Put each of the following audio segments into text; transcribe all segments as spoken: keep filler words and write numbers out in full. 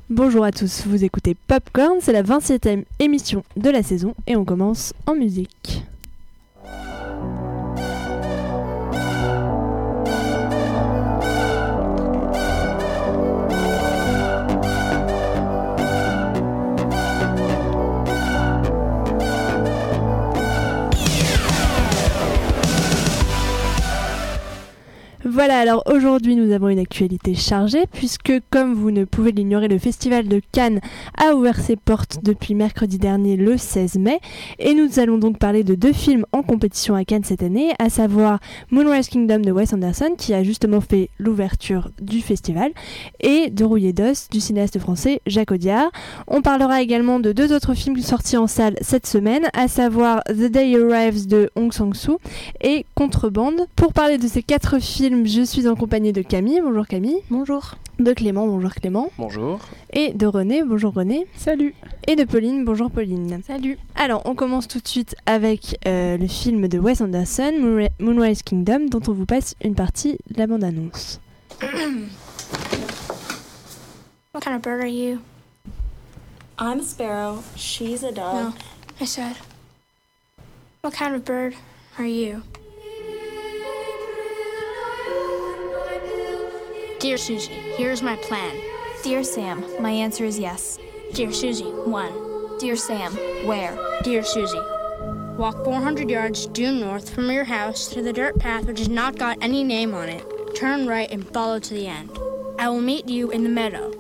Bonjour à tous, vous écoutez Popcorn, c'est la vingt-septième émission de la saison et on commence en musique. Voilà, alors aujourd'hui nous avons une actualité chargée puisque comme vous ne pouvez l'ignorer, le Festival de Cannes a ouvert ses portes depuis mercredi dernier le seize mai et nous allons donc parler de deux films en compétition à Cannes cette année, à savoir Moonrise Kingdom de Wes Anderson qui a justement fait l'ouverture du festival et De rouillé d'os du cinéaste français Jacques Audiard. On parlera également de deux autres films sortis en salle cette semaine, à savoir The Day Arrives de Hong Sang-soo et Contrebande. Pour parler de ces quatre films, je suis en compagnie de Camille. Bonjour Camille. Bonjour. De Clément. Bonjour Clément. Bonjour. Et de René. Bonjour René. Salut. Et de Pauline. Bonjour Pauline. Salut. Alors, on commence tout de suite avec euh, le film de Wes Anderson, Moonri- Moonrise Kingdom, dont on vous passe une partie de la bande-annonce. What kind of bird are you? I'm a sparrow. She's a dove. No, I said, what kind of bird are you? Dear Susie, here's my plan. Dear Sam, my answer is yes. Dear Susie, one. Dear Sam, where? Dear Susie, walk four hundred yards due north from your house to the dirt path which has not got any name on it. Turn right and follow to the end. I will meet you in the meadow.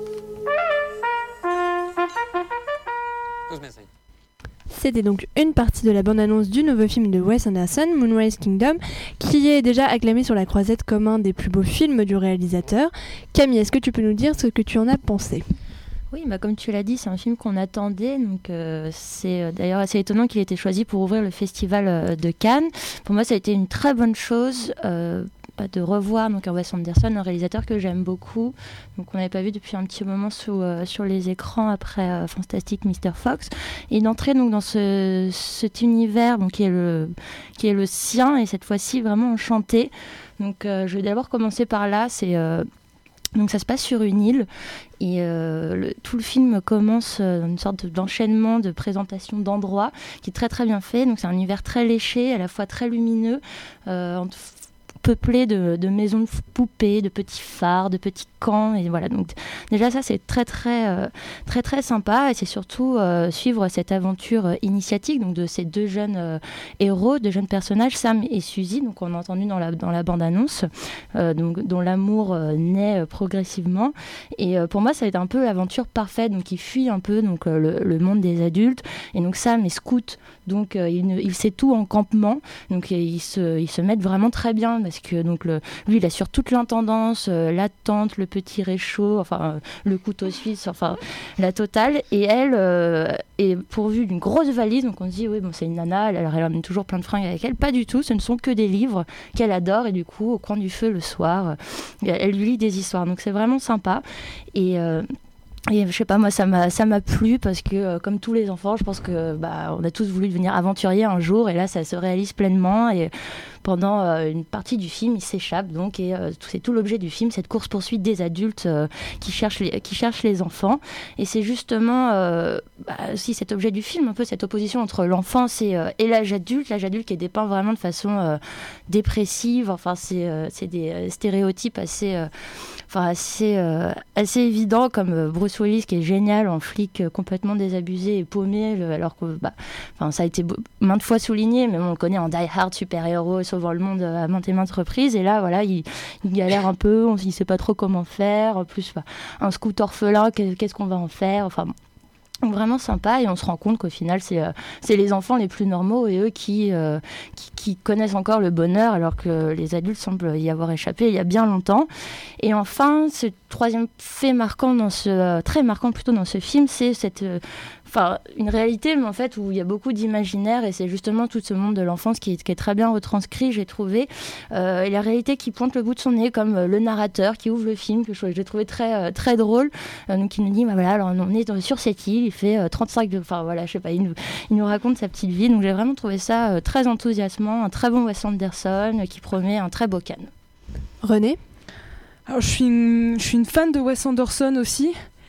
Who's missing? C'était donc une partie de la bande-annonce du nouveau film de Wes Anderson, Moonrise Kingdom, qui est déjà acclamé sur la croisette comme un des plus beaux films du réalisateur. Camille, est-ce que tu peux nous dire ce que tu en as pensé ? Oui, bah comme tu l'as dit, c'est un film qu'on attendait. Donc euh, c'est euh, d'ailleurs assez étonnant qu'il ait été choisi pour ouvrir le festival euh, de Cannes. Pour moi, ça a été une très bonne chose euh, de revoir donc un Wes Anderson, un réalisateur que j'aime beaucoup. Donc on n'avait pas vu depuis un petit moment sous, euh, sur les écrans après euh, Fantastic mister Fox. Et d'entrer donc dans ce, cet univers donc, qui, est le, qui est le sien et cette fois-ci vraiment enchanté. Donc euh, je vais d'abord commencer par là. C'est euh, Donc ça se passe sur une île et euh, le, tout le film commence euh, dans une sorte d'enchaînement de présentation d'endroits qui est très très bien fait. Donc c'est un univers très léché, à la fois très lumineux, euh, peuplé de, de maisons de poupées, de petits phares, de petits camps et voilà. Donc déjà ça c'est très très euh, très très sympa et c'est surtout euh, suivre cette aventure euh, initiatique donc de ces deux jeunes euh, héros, deux jeunes personnages, Sam et Suzy. Donc on a entendu dans la dans la bande annonce euh, donc dont l'amour euh, naît euh, progressivement et euh, pour moi ça a été un peu l'aventure parfaite. Donc il fuit un peu donc euh, le, le monde des adultes et donc Sam est scout donc euh, il, ne, il sait tout en campement donc ils se ils se mettent vraiment très bien parce que donc le, lui il assure toute l'intendance, euh, la tente, le petit réchaud, enfin euh, le couteau suisse, enfin la totale. Et elle euh, est pourvue d'une grosse valise, donc on se dit oui bon c'est une nana, elle, elle ramène toujours plein de fringues avec elle. Pas du tout, ce ne sont que des livres qu'elle adore et du coup au coin du feu le soir, euh, elle lui lit des histoires. Donc c'est vraiment sympa et euh, Et je sais pas, moi ça m'a, ça m'a plu parce que euh, comme tous les enfants, je pense que bah, on a tous voulu devenir aventurier un jour et là ça se réalise pleinement et pendant euh, une partie du film il s'échappe donc et euh, c'est tout l'objet du film, cette course-poursuite des adultes euh, qui, cherchent les, qui cherchent les enfants et c'est justement euh, bah, aussi cet objet du film, un peu cette opposition entre l'enfance et, euh, et l'âge adulte, l'âge adulte qui est dépeint vraiment de façon euh, dépressive, enfin c'est, euh, c'est des euh, stéréotypes assez... Euh, Enfin, assez, euh, assez évident comme euh, Bruce Willis qui est génial en flic euh, complètement désabusé et paumé le, alors que bah, ça a été b- maintes fois souligné mais on le connaît en Die Hard, super-héros sauvant le monde euh, à maintes et maintes reprises et là voilà il, il galère un peu, on ne sait pas trop comment faire, en plus bah, un scout orphelin, qu'est-ce qu'on va en faire, enfin bon. Vraiment sympa et on se rend compte qu'au final c'est, euh, c'est les enfants les plus normaux et eux qui, euh, qui, qui connaissent encore le bonheur alors que les adultes semblent y avoir échappé il y a bien longtemps. Et enfin ce troisième fait marquant dans ce, euh, très marquant plutôt dans ce film, c'est cette euh, Enfin, une réalité, mais en fait, où il y a beaucoup d'imaginaire, et c'est justement tout ce monde de l'enfance qui est, qui est très bien retranscrit, j'ai trouvé. Euh, et la réalité qui pointe le bout de son nez, comme euh, le narrateur qui ouvre le film, que je, j'ai trouvé très, euh, très drôle. Euh, donc, il nous dit, bah, voilà, alors on est sur cette île, il fait euh, trente-cinq... Enfin, voilà, je sais pas, il nous, il nous raconte sa petite vie. Donc, j'ai vraiment trouvé ça euh, très enthousiasmant, un très bon Wes Anderson, euh, qui promet un très beau Cannes. René ? Alors, je suis une, je suis une fan de Wes Anderson aussi.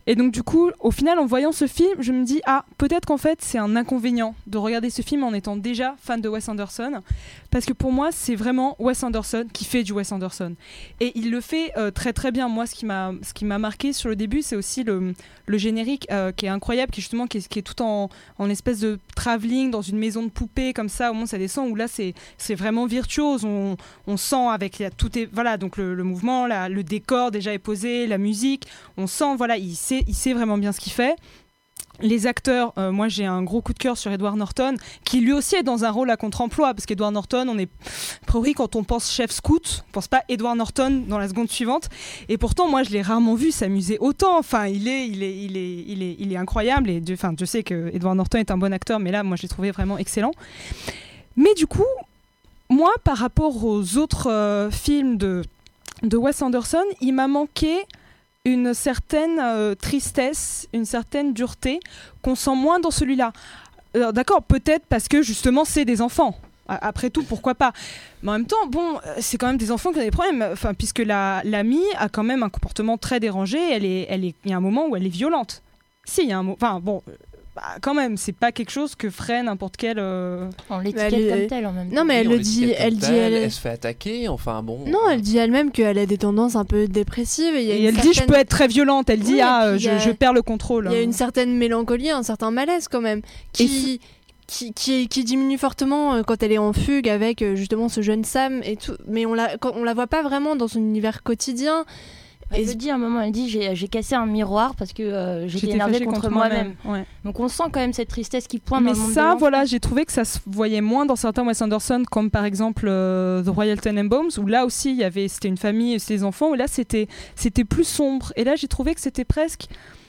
Et donc du coup, au final, en voyant ce film, je me dis ah peut-être qu'en fait c'est un inconvénient de regarder ce film en étant déjà fan de Wes Anderson, parce que pour moi c'est vraiment Wes Anderson qui fait du Wes Anderson et il le fait euh, très très bien. Moi, ce qui m'a ce qui m'a marqué sur le début, c'est aussi le le générique euh, qui est incroyable, qui est justement qui est, qui est tout en en espèce de travelling dans une maison de poupée comme ça, au moment où ça descend, où là c'est c'est vraiment virtuose. On on sent avec la, tout est voilà donc le, le mouvement, la, le décor déjà est posé, la musique, on sent voilà il sait il sait vraiment bien ce qu'il fait. Les acteurs, euh, moi j'ai un gros coup de cœur sur Edward Norton, qui lui aussi est dans un rôle à contre-emploi, parce qu'Edward Norton, on est, a priori quand on pense chef scout, on pense pas Edward Norton dans la seconde suivante, et pourtant moi je l'ai rarement vu s'amuser autant. Enfin il est, il est, il est, il est, il est incroyable, et Dieu, enfin je sais que Edward Norton est un bon acteur, mais là moi je l'ai trouvé vraiment excellent. Mais du coup, moi par rapport aux autres euh, films de de Wes Anderson, il m'a manqué une certaine euh, tristesse, une certaine dureté qu'on sent moins dans celui-là. Alors, d'accord, peut-être parce que justement c'est des enfants. Après tout, pourquoi pas. Mais en même temps, bon, c'est quand même des enfants qui ont des problèmes. Enfin, puisque la l'amie a quand même un comportement très dérangé. Elle est, elle est, il y a un moment où elle est violente. Si, il y a un moment. Enfin, bon. Bah, quand même, c'est pas quelque chose que ferait n'importe quel. Euh... On l'étiquette elle... comme telle en même temps. Non, mais elle oui, le dit. Elle dit. Elle... elle se fait attaquer. Enfin bon. Non, elle dit elle-même qu'elle a des tendances un peu dépressives. Et, y a et une elle certaine... dit je peux être très violente. Elle dit oui, ah je, a... je perds le contrôle. Il y a une certaine mélancolie, un certain malaise quand même, qui qui, qui qui diminue fortement quand elle est en fugue avec justement ce jeune Sam et tout. Mais on la on la voit pas vraiment dans son univers quotidien. Elle le dit à un moment, elle dit j'ai, j'ai cassé un miroir parce que euh, j'étais, j'étais énervée contre, contre moi-même. moi-même. Ouais. Donc on sent quand même cette tristesse qui pointe mais dans le monde. Mais ça, voilà, j'ai trouvé que ça se voyait moins dans certains Wes Anderson, comme par exemple euh, The Royal Tenenbaums, où là aussi il y avait, c'était une famille, c'était des enfants, où là c'était, c'était plus sombre. Et là j'ai trouvé que c'était presque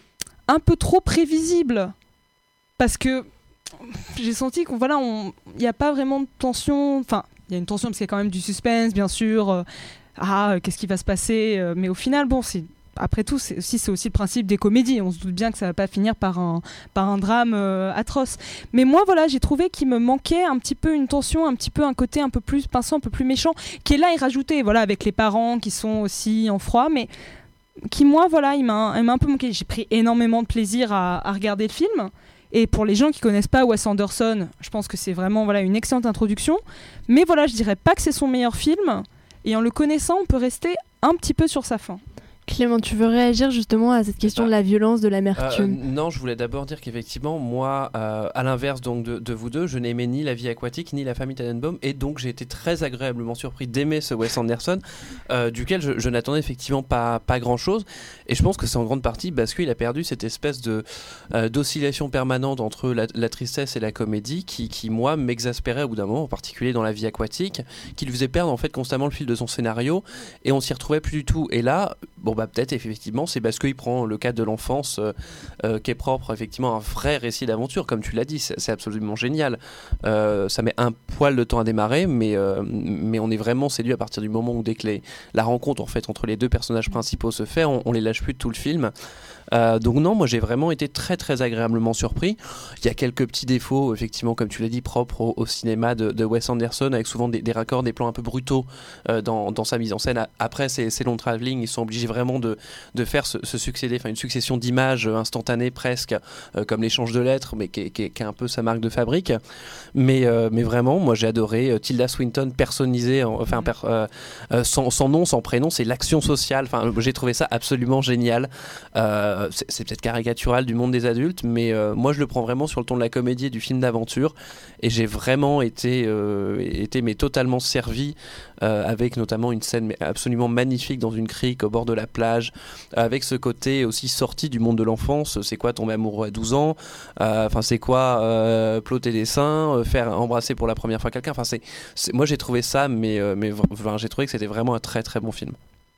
un peu trop prévisible, parce que j'ai senti qu'il voilà, n'y a pas vraiment de tension. Enfin, il y a une tension parce qu'il y a quand même du suspense, bien sûr. Euh, ah, qu'est-ce qui va se passer euh, mais au final, bon, c'est, après tout, c'est aussi, c'est aussi le principe des comédies. On se doute bien que ça va pas finir par un, par un drame euh, atroce. Mais moi, voilà, j'ai trouvé qu'il me manquait un petit peu une tension, un petit peu un côté un peu plus pinçant, un peu plus méchant, qui est là et rajouté, voilà, avec les parents qui sont aussi en froid, mais qui, moi, voilà, il m'a, il m'a un peu manqué. J'ai pris énormément de plaisir à, à regarder le film. Et pour les gens qui connaissent pas Wes Anderson, je pense que c'est vraiment voilà, une excellente introduction. Mais voilà, je dirais pas que c'est son meilleur film. Et en le connaissant, on peut rester un petit peu sur sa fin. Clément, tu veux réagir justement à cette question bah, de la violence, de l'amertume ? euh, Non, je voulais d'abord dire qu'effectivement, moi, euh, à l'inverse donc de, de vous deux, je n'aimais ni La Vie aquatique ni La Famille Tannenbaum, et donc j'ai été très agréablement surpris d'aimer ce Wes Anderson, euh, duquel je, je n'attendais effectivement pas, pas grand-chose, et je pense que c'est en grande partie parce qu'il a perdu cette espèce de, euh, d'oscillation permanente entre la, la tristesse et la comédie, qui, qui moi, m'exaspérait au bout d'un moment, en particulier dans La Vie aquatique, qui lui faisait perdre en fait constamment le fil de son scénario, et on s'y retrouvait plus du tout. Et là, bon bah peut-être effectivement c'est parce qu'il prend le cadre de l'enfance euh, euh, qui est propre effectivement à un vrai récit d'aventure, comme tu l'as dit, c'est, c'est absolument génial. Euh, ça met un poil de temps à démarrer, mais, euh, mais on est vraiment séduit à partir du moment où dès que les, la rencontre en fait entre les deux personnages principaux se fait, on, on les lâche plus de tout le film. Euh, donc non, moi j'ai vraiment été très très agréablement surpris. Il y a quelques petits défauts effectivement, comme tu l'as dit, propres au, au cinéma de, de Wes Anderson, avec souvent des, des raccords, des plans un peu brutaux euh, dans, dans sa mise en scène. Après ces, ces longs travelling, ils sont obligés vraiment de, de faire se, se succéder, enfin une succession d'images instantanées presque, euh, comme l'échange de lettres, mais qui est, qui est, qui est un peu sa marque de fabrique. Mais, euh, mais vraiment, moi j'ai adoré euh, Tilda Swinton personnisée, enfin per, euh, euh, sans, sans nom, sans prénom, c'est l'action sociale. Enfin, j'ai trouvé ça absolument génial. Euh, C'est, c'est peut-être caricatural du monde des adultes, mais euh, moi je le prends vraiment sur le ton de la comédie et du film d'aventure, et j'ai vraiment été, euh, été mais totalement servi euh, avec notamment une scène absolument magnifique dans une crique au bord de la plage, avec ce côté aussi sorti du monde de l'enfance. C'est quoi tomber amoureux à douze ans, enfin euh, c'est quoi euh, ploter des seins, euh, faire embrasser pour la première fois quelqu'un, enfin c'est, c'est moi j'ai trouvé ça mais, euh, mais enfin, j'ai trouvé que c'était vraiment un très très bon film.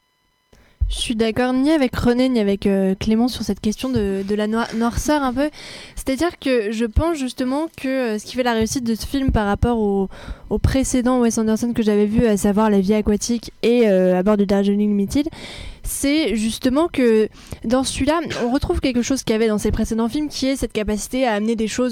Je suis d'accord ni avec René ni avec euh, Clément sur cette question de, de la noir- noirceur un peu. C'est-à-dire que je pense justement que euh, ce qui fait la réussite de ce film par rapport au, au précédent Wes Anderson que j'avais vu, à savoir La Vie aquatique et euh, À bord du Darjeeling Limited, c'est justement que dans celui-là, on retrouve quelque chose qu'il y avait dans ses précédents films, qui est cette capacité à amener des choses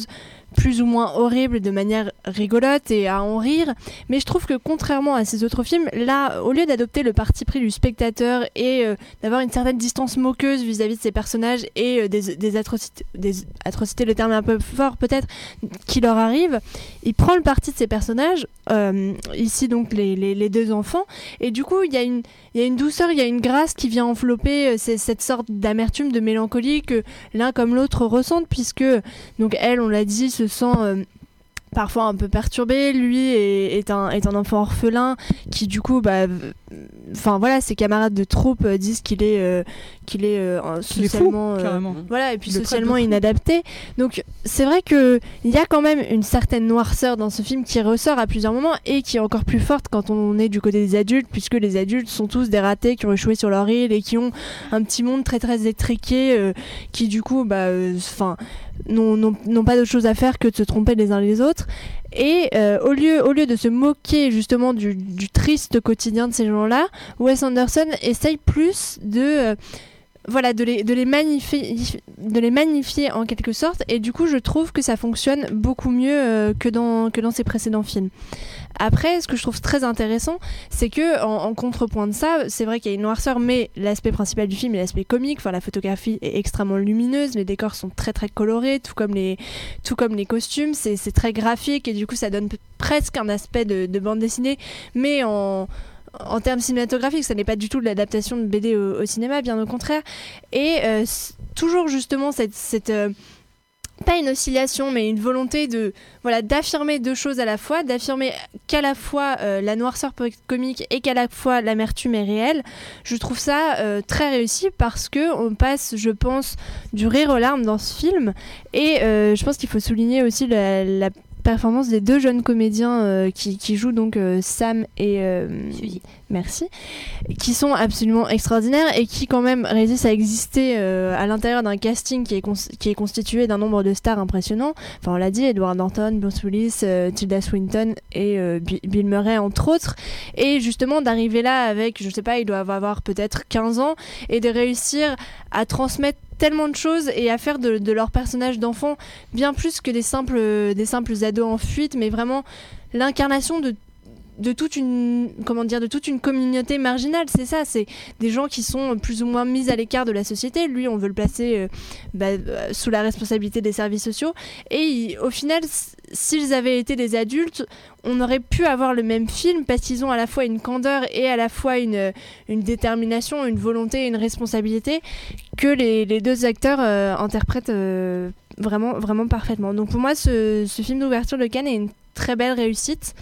plus ou moins horrible de manière rigolote et à en rire. Mais je trouve que contrairement à ces autres films, là, au lieu d'adopter le parti pris du spectateur et euh, d'avoir une certaine distance moqueuse vis-à-vis de ces personnages et euh, des, des, atrocités, des atrocités, le terme est un peu fort peut-être, qui leur arrivent, il prend le parti de ces personnages, euh, ici donc les, les, les deux enfants, et du coup il y a une, il y a une douceur, il y a une grâce qui vient envelopper euh, c'est, cette sorte d'amertume, de mélancolie que l'un comme l'autre ressentent, puisque donc elle, on l'a dit, se sent euh, parfois un peu perturbé. Lui est, est, un, est un enfant orphelin qui du coup bah enfin voilà, ses camarades de troupe euh, disent qu'il est euh, qu'il est euh, socialement fou, carrément. euh, voilà, et puis Le socialement inadapté. Donc c'est vrai que il y a quand même une certaine noirceur dans ce film qui ressort à plusieurs moments et qui est encore plus forte quand on est du côté des adultes, puisque les adultes sont tous des ratés qui ont échoué sur leur île et qui ont un petit monde très très étriqué euh, qui du coup bah enfin euh, n'ont, n'ont, n'ont pas d'autre chose à faire que de se tromper les uns les autres. Et euh, au, lieu, au lieu de se moquer justement du, du triste quotidien de ces gens-là, Wes Anderson essaye plus de, euh, voilà, de, les, de, les magnifier, de les magnifier en quelque sorte, et du coup je trouve que ça fonctionne beaucoup mieux euh, que, dans, que dans ses précédents films. Après, ce que je trouve très intéressant, c'est que en, en contrepoint de ça, c'est vrai qu'il y a une noirceur, mais l'aspect principal du film est l'aspect comique. Enfin, la photographie est extrêmement lumineuse, les décors sont très très colorés, tout comme les, tout comme les costumes. C'est, c'est très graphique et du coup, ça donne p- presque un aspect de, de bande dessinée, mais en En termes cinématographiques, ça n'est pas du tout de l'adaptation de B D au, au cinéma, bien au contraire. Et euh, toujours justement cette, cette euh, pas une oscillation, mais une volonté de voilà d'affirmer deux choses à la fois, d'affirmer qu'à la fois euh, la noirceur peut être comique et qu'à la fois l'amertume est réelle. Je trouve ça euh, très réussi parce que on passe, je pense, du rire aux larmes dans ce film. Et euh, je pense qu'il faut souligner aussi la, la performance des deux jeunes comédiens euh, qui, qui jouent donc euh, Sam et euh, Suzy. Merci, qui sont absolument extraordinaires et qui quand même réussissent à exister euh, à l'intérieur d'un casting qui est, cons- qui est constitué d'un nombre de stars impressionnants. Enfin, on l'a dit, Edward Norton, Bruce Willis, euh, Tilda Swinton et euh, B- Bill Murray entre autres. Et justement d'arriver là avec, je sais pas, ils doivent avoir peut-être quinze ans et de réussir à transmettre tellement de choses et à faire de, de leurs personnages d'enfants bien plus que des simples, des simples ados en fuite, mais vraiment l'incarnation de de toute une comment dire de toute une communauté marginale. C'est ça, c'est des gens qui sont plus ou moins mis à l'écart de la société. Lui, on veut le placer euh, bah, euh, sous la responsabilité des services sociaux, et il, au final s- s'ils avaient été des adultes, on aurait pu avoir le même film parce qu'ils ont à la fois une candeur et à la fois une, une détermination, une volonté et une responsabilité que les, les deux acteurs euh, interprètent euh, vraiment, vraiment parfaitement. Donc pour moi, ce, ce film d'ouverture de Cannes est une très belle réussite.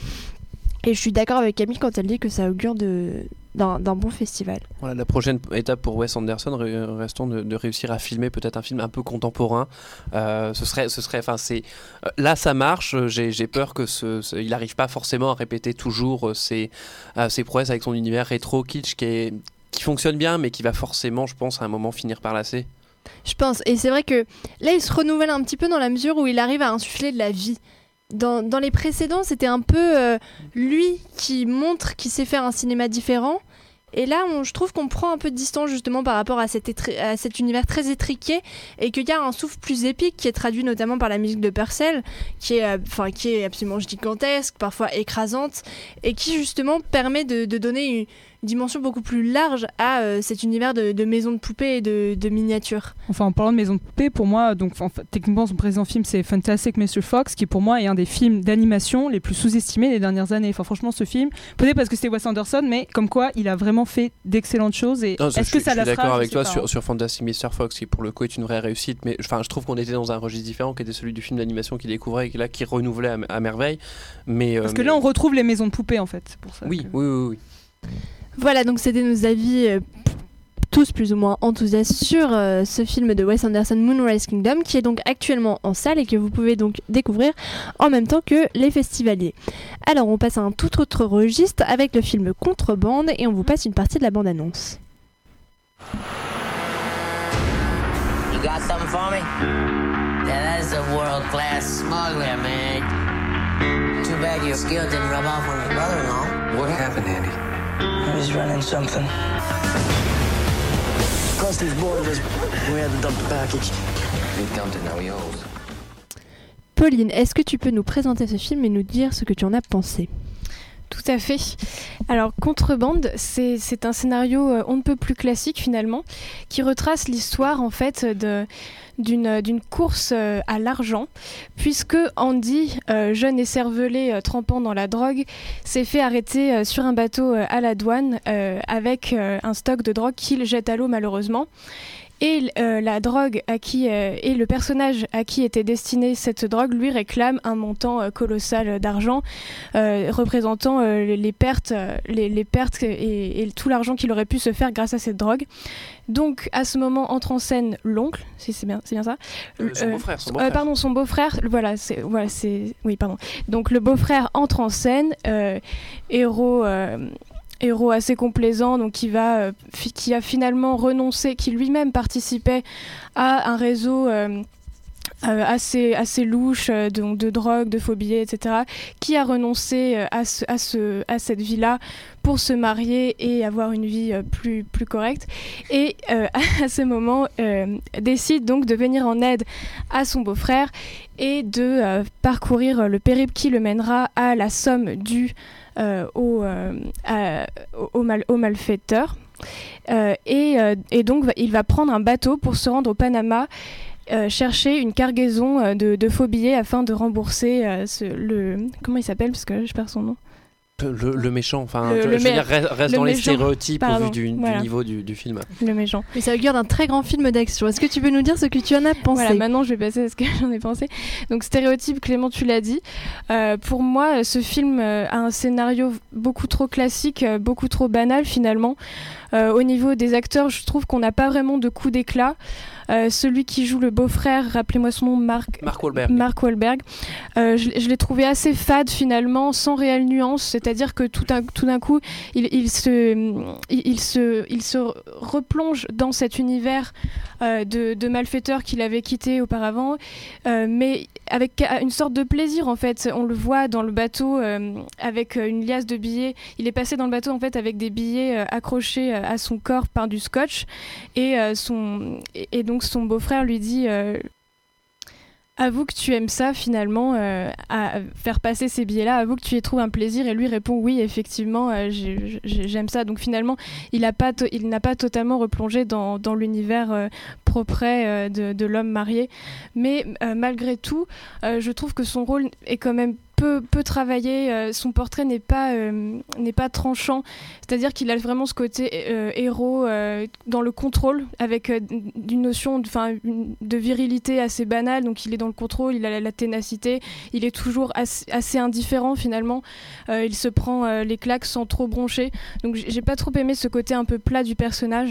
Et je suis d'accord avec Camille quand elle dit que ça augure de, d'un, d'un bon festival. Voilà, la prochaine étape pour Wes Anderson ré- restons de, de réussir à filmer peut-être un film un peu contemporain. Euh, ce serait, ce serait, enfin c'est euh, là ça marche. J'ai, j'ai peur que ce, ce, il n'arrive pas forcément à répéter toujours euh, ses, euh, ses prouesses avec son univers rétro kitsch qui est, qui fonctionne bien, mais qui va forcément, je pense, à un moment finir par lasser. Je pense. Et c'est vrai que là, il se renouvelle un petit peu dans la mesure où il arrive à insuffler de la vie. Dans, dans les précédents, c'était un peu euh, lui qui montre qu'il sait faire un cinéma différent. Et là, on, je trouve qu'on prend un peu de distance justement par rapport à cet, étri- à cet univers très étriqué et qu'il y a un souffle plus épique qui est traduit notamment par la musique de Purcell, qui est, euh, enfin, qui est absolument gigantesque, parfois écrasante, et qui justement permet de, de donner une dimension beaucoup plus large à euh, cet univers de, de maisons de poupées et de, de miniatures. Enfin, en parlant de maison de poupées, pour moi, donc, enfin, techniquement, son précédent film, c'est Fantastic mister Fox, qui pour moi est un des films d'animation les plus sous-estimés des dernières années. Enfin, franchement, ce film, peut-être parce que c'était Wes Anderson, mais comme quoi, il a vraiment fait d'excellentes choses. Et Non, est-ce je, que ça je la suis fera, d'accord je avec sais toi pas, sur, hein. sur Fantastic mister Fox, qui pour le coup est une vraie réussite, mais enfin, je trouve qu'on était dans un registre différent, qui était celui du film d'animation qu'il découvrait et là qui renouvelait à, à merveille. Mais, euh, Parce que mais... là, on retrouve les maisons de poupées, en fait. C'est pour ça Oui, que... oui, oui, oui. Voilà, donc c'était nos avis euh, tous plus ou moins enthousiastes sur euh, ce film de Wes Anderson, Moonrise Kingdom, qui est donc actuellement en salle et que vous pouvez donc découvrir en même temps que les festivaliers. Alors on passe à un tout autre registre avec le film Contrebande et on vous passe une partie de la bande-annonce. You got something for me? Yeah, that's a world-class smuggler, man. Too bad your skill didn't rub off on your brother-in-law. What happened, Andy? He was running something. Customs boarded us. We had to dump the package. He dumped it, now he owes. Pauline, est-ce que tu peux nous présenter ce film et nous dire ce que tu en as pensé ? Tout à fait. Alors, Contrebande, c'est, c'est un scénario euh, on ne peut plus classique finalement, qui retrace l'histoire en fait de, d'une, d'une course euh, à l'argent, puisque Andy, euh, jeune écervelé euh, trempant dans la drogue, s'est fait arrêter euh, sur un bateau euh, à la douane euh, avec euh, un stock de drogue qu'il jette à l'eau malheureusement. Et euh, la drogue à qui euh, et le personnage à qui était destinée cette drogue lui réclame un montant euh, colossal d'argent euh, représentant euh, les, les pertes, euh, les, les pertes et, et tout l'argent qu'il aurait pu se faire grâce à cette drogue. Donc à ce moment entre en scène l'oncle, si c'est bien, c'est bien ça. Euh, son euh, beau-frère, son beau-frère. Euh, pardon, son beau-frère. Voilà, c'est, voilà, c'est, oui, pardon. Donc le beau-frère entre en scène, euh, héros. Euh, héros assez complaisant, donc qui, va, euh, fi- qui a finalement renoncé, qui lui-même participait à un réseau euh, euh, assez, assez louche euh, de, de drogue, de faux billets, et cetera, qui a renoncé euh, à, ce, à, ce, à cette vie-là pour se marier et avoir une vie euh, plus, plus correcte. Et euh, à ce moment, euh, décide donc de venir en aide à son beau-frère et de euh, parcourir le périple qui le mènera à la somme due Euh, au, euh, à, au, mal, au malfaiteur. Euh, et, euh, et donc, il va prendre un bateau pour se rendre au Panama, euh, chercher une cargaison euh, de, de faux billets afin de rembourser euh, ce, le... Comment il s'appelle ? Parce que je perds son nom. Le, le méchant, enfin, Le- je, le je veux mé- dire, reste, reste le dans les méchant. stéréotypes Pardon, au vu du, voilà. du niveau du, du film. Le méchant. Mais ça augure d'un très grand film d'action. Est-ce que tu peux nous dire ce que tu en as pensé ? Voilà, maintenant je vais passer à ce que j'en ai pensé. Donc stéréotype, Clément, tu l'as dit. Euh, pour moi, ce film euh, a un scénario beaucoup trop classique, euh, beaucoup trop banal finalement. Euh, au niveau des acteurs, je trouve qu'on n'a pas vraiment de coup d'éclat. Euh, celui qui joue le beau-frère, rappelez-moi son nom, Mark, Mark Wahlberg. Mark Wahlberg. Euh, je, je l'ai trouvé assez fade finalement, sans réelle nuance. C'est-à-dire que tout, un, tout d'un coup, il, il, se, il, il, se, il se replonge dans cet univers euh, de, de malfaiteurs qu'il avait quitté auparavant, euh, mais avec une sorte de plaisir en fait. On le voit dans le bateau euh, avec une liasse de billets. Il est passé dans le bateau en fait avec des billets euh, accrochés euh, à son corps par du scotch, et, euh, son, et, et donc son beau-frère lui dit euh, avoue que tu aimes ça finalement, euh, à faire passer ces billets-là, avoue que tu y trouves un plaisir. Et lui répond oui, effectivement, euh, j'ai, j'ai, j'aime ça. Donc finalement, il, a pas to- il n'a pas totalement replongé dans, dans l'univers euh, propre euh, de, de l'homme marié. Mais euh, malgré tout, euh, je trouve que son rôle est quand même peu, peu travaillé. Euh, son portrait n'est pas, euh, n'est pas tranchant. C'est-à-dire qu'il a vraiment ce côté euh, héros euh, dans le contrôle, avec euh, une notion de, de virilité assez banale. Donc il est dans le contrôle, il a la, la ténacité, il est toujours assez, assez indifférent finalement. Euh, il se prend euh, les claques sans trop broncher. Donc j'ai, j'ai pas trop aimé ce côté un peu plat du personnage.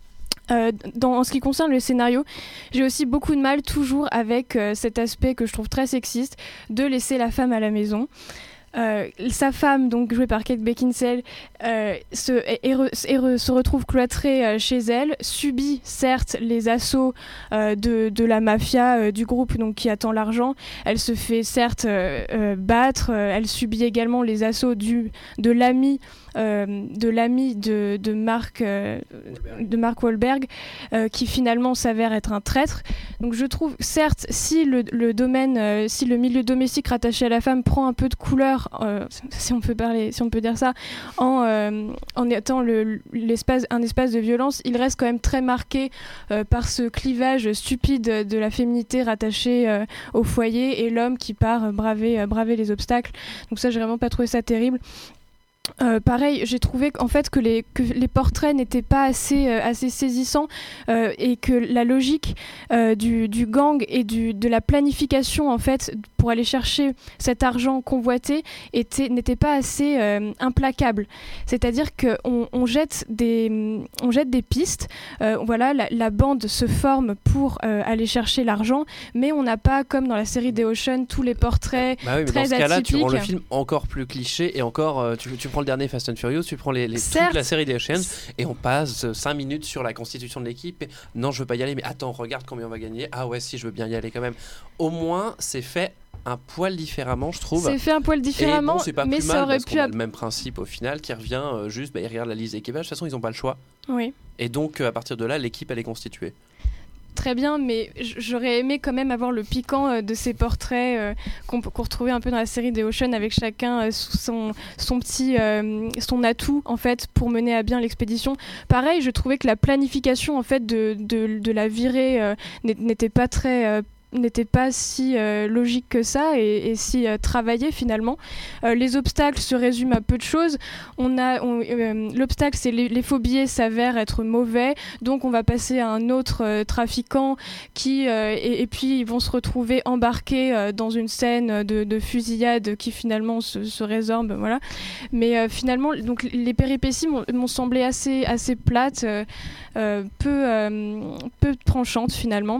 Euh, dans, en ce qui concerne le scénario, j'ai aussi beaucoup de mal toujours avec euh, cet aspect que je trouve très sexiste de laisser la femme à la maison. Euh, sa femme, donc jouée par Kate Beckinsale, euh, se, est, est re, est re, se retrouve cloîtrée euh, chez elle, subit certes les assauts euh, de, de la mafia euh, du groupe donc, qui attend l'argent. Elle se fait certes euh, euh, battre, euh, elle subit également les assauts du, de l'ami Euh, de l'ami de, de, Mark, euh, de Mark Wahlberg, euh, qui finalement s'avère être un traître. Donc je trouve, certes, si le, le domaine, euh, si le milieu domestique rattaché à la femme prend un peu de couleur, euh, si on peut parler, si on peut dire ça, en, euh, en étant le, l'espace, un espace de violence, il reste quand même très marqué euh, par ce clivage stupide de la féminité rattachée euh, au foyer et l'homme qui part braver, euh, braver les obstacles. Donc ça, j'ai vraiment pas trouvé ça terrible. Euh, pareil, j'ai trouvé en fait que les, que les portraits n'étaient pas assez, euh, assez saisissants euh, et que la logique euh, du, du gang et du, de la planification en fait pour aller chercher cet argent convoité était, n'était pas assez euh, implacable. C'est-à-dire qu'on on jette, des, on jette des pistes, euh, voilà, la, la bande se forme pour euh, aller chercher l'argent, mais on n'a pas, comme dans la série des Ocean, tous les portraits bah oui, mais très dans ce cas-là, atypiques. tu rends le film encore plus cliché et encore, euh, tu, tu prends le dernier Fast and Furious, tu prends les, les, toute la série des Oceans et on passe cinq minutes sur la constitution de l'équipe. Et, non, je veux pas y aller, mais attends, regarde combien on va gagner. Ah ouais, si, je veux bien y aller quand même. Au moins, c'est fait un poil différemment, je trouve. C'est fait un poil différemment, et bon, c'est pas mais plus ça mal aurait parce pu qu'on a ap- le même principe au final qui revient euh, juste, bah, ils regardent la liste d'équipage. De toute façon, ils n'ont pas le choix. Oui. Et donc, euh, à partir de là, l'équipe, elle est constituée. très bien, mais j'aurais aimé quand même avoir le piquant euh, de ces portraits euh, qu'on, qu'on retrouvait un peu dans la série des Ocean, avec chacun euh, sous son, son petit euh, son atout en fait pour mener à bien l'expédition. Pareil, je trouvais que la planification en fait de, de, de la virée euh, n'était pas très euh, n'était pas si euh, logique que ça et, et si euh, travaillé finalement. Euh, les obstacles se résument à peu de choses. On a, on, euh, l'obstacle, c'est les, les faux billets s'avèrent être mauvais, donc on va passer à un autre euh, trafiquant qui, euh, et, et puis ils vont se retrouver embarqués euh, dans une scène de, de fusillade qui finalement se, se résorbe, voilà. Mais euh, finalement, donc les péripéties m'ont, m'ont semblé assez, assez plates, euh, euh, peu, euh, peu tranchantes finalement.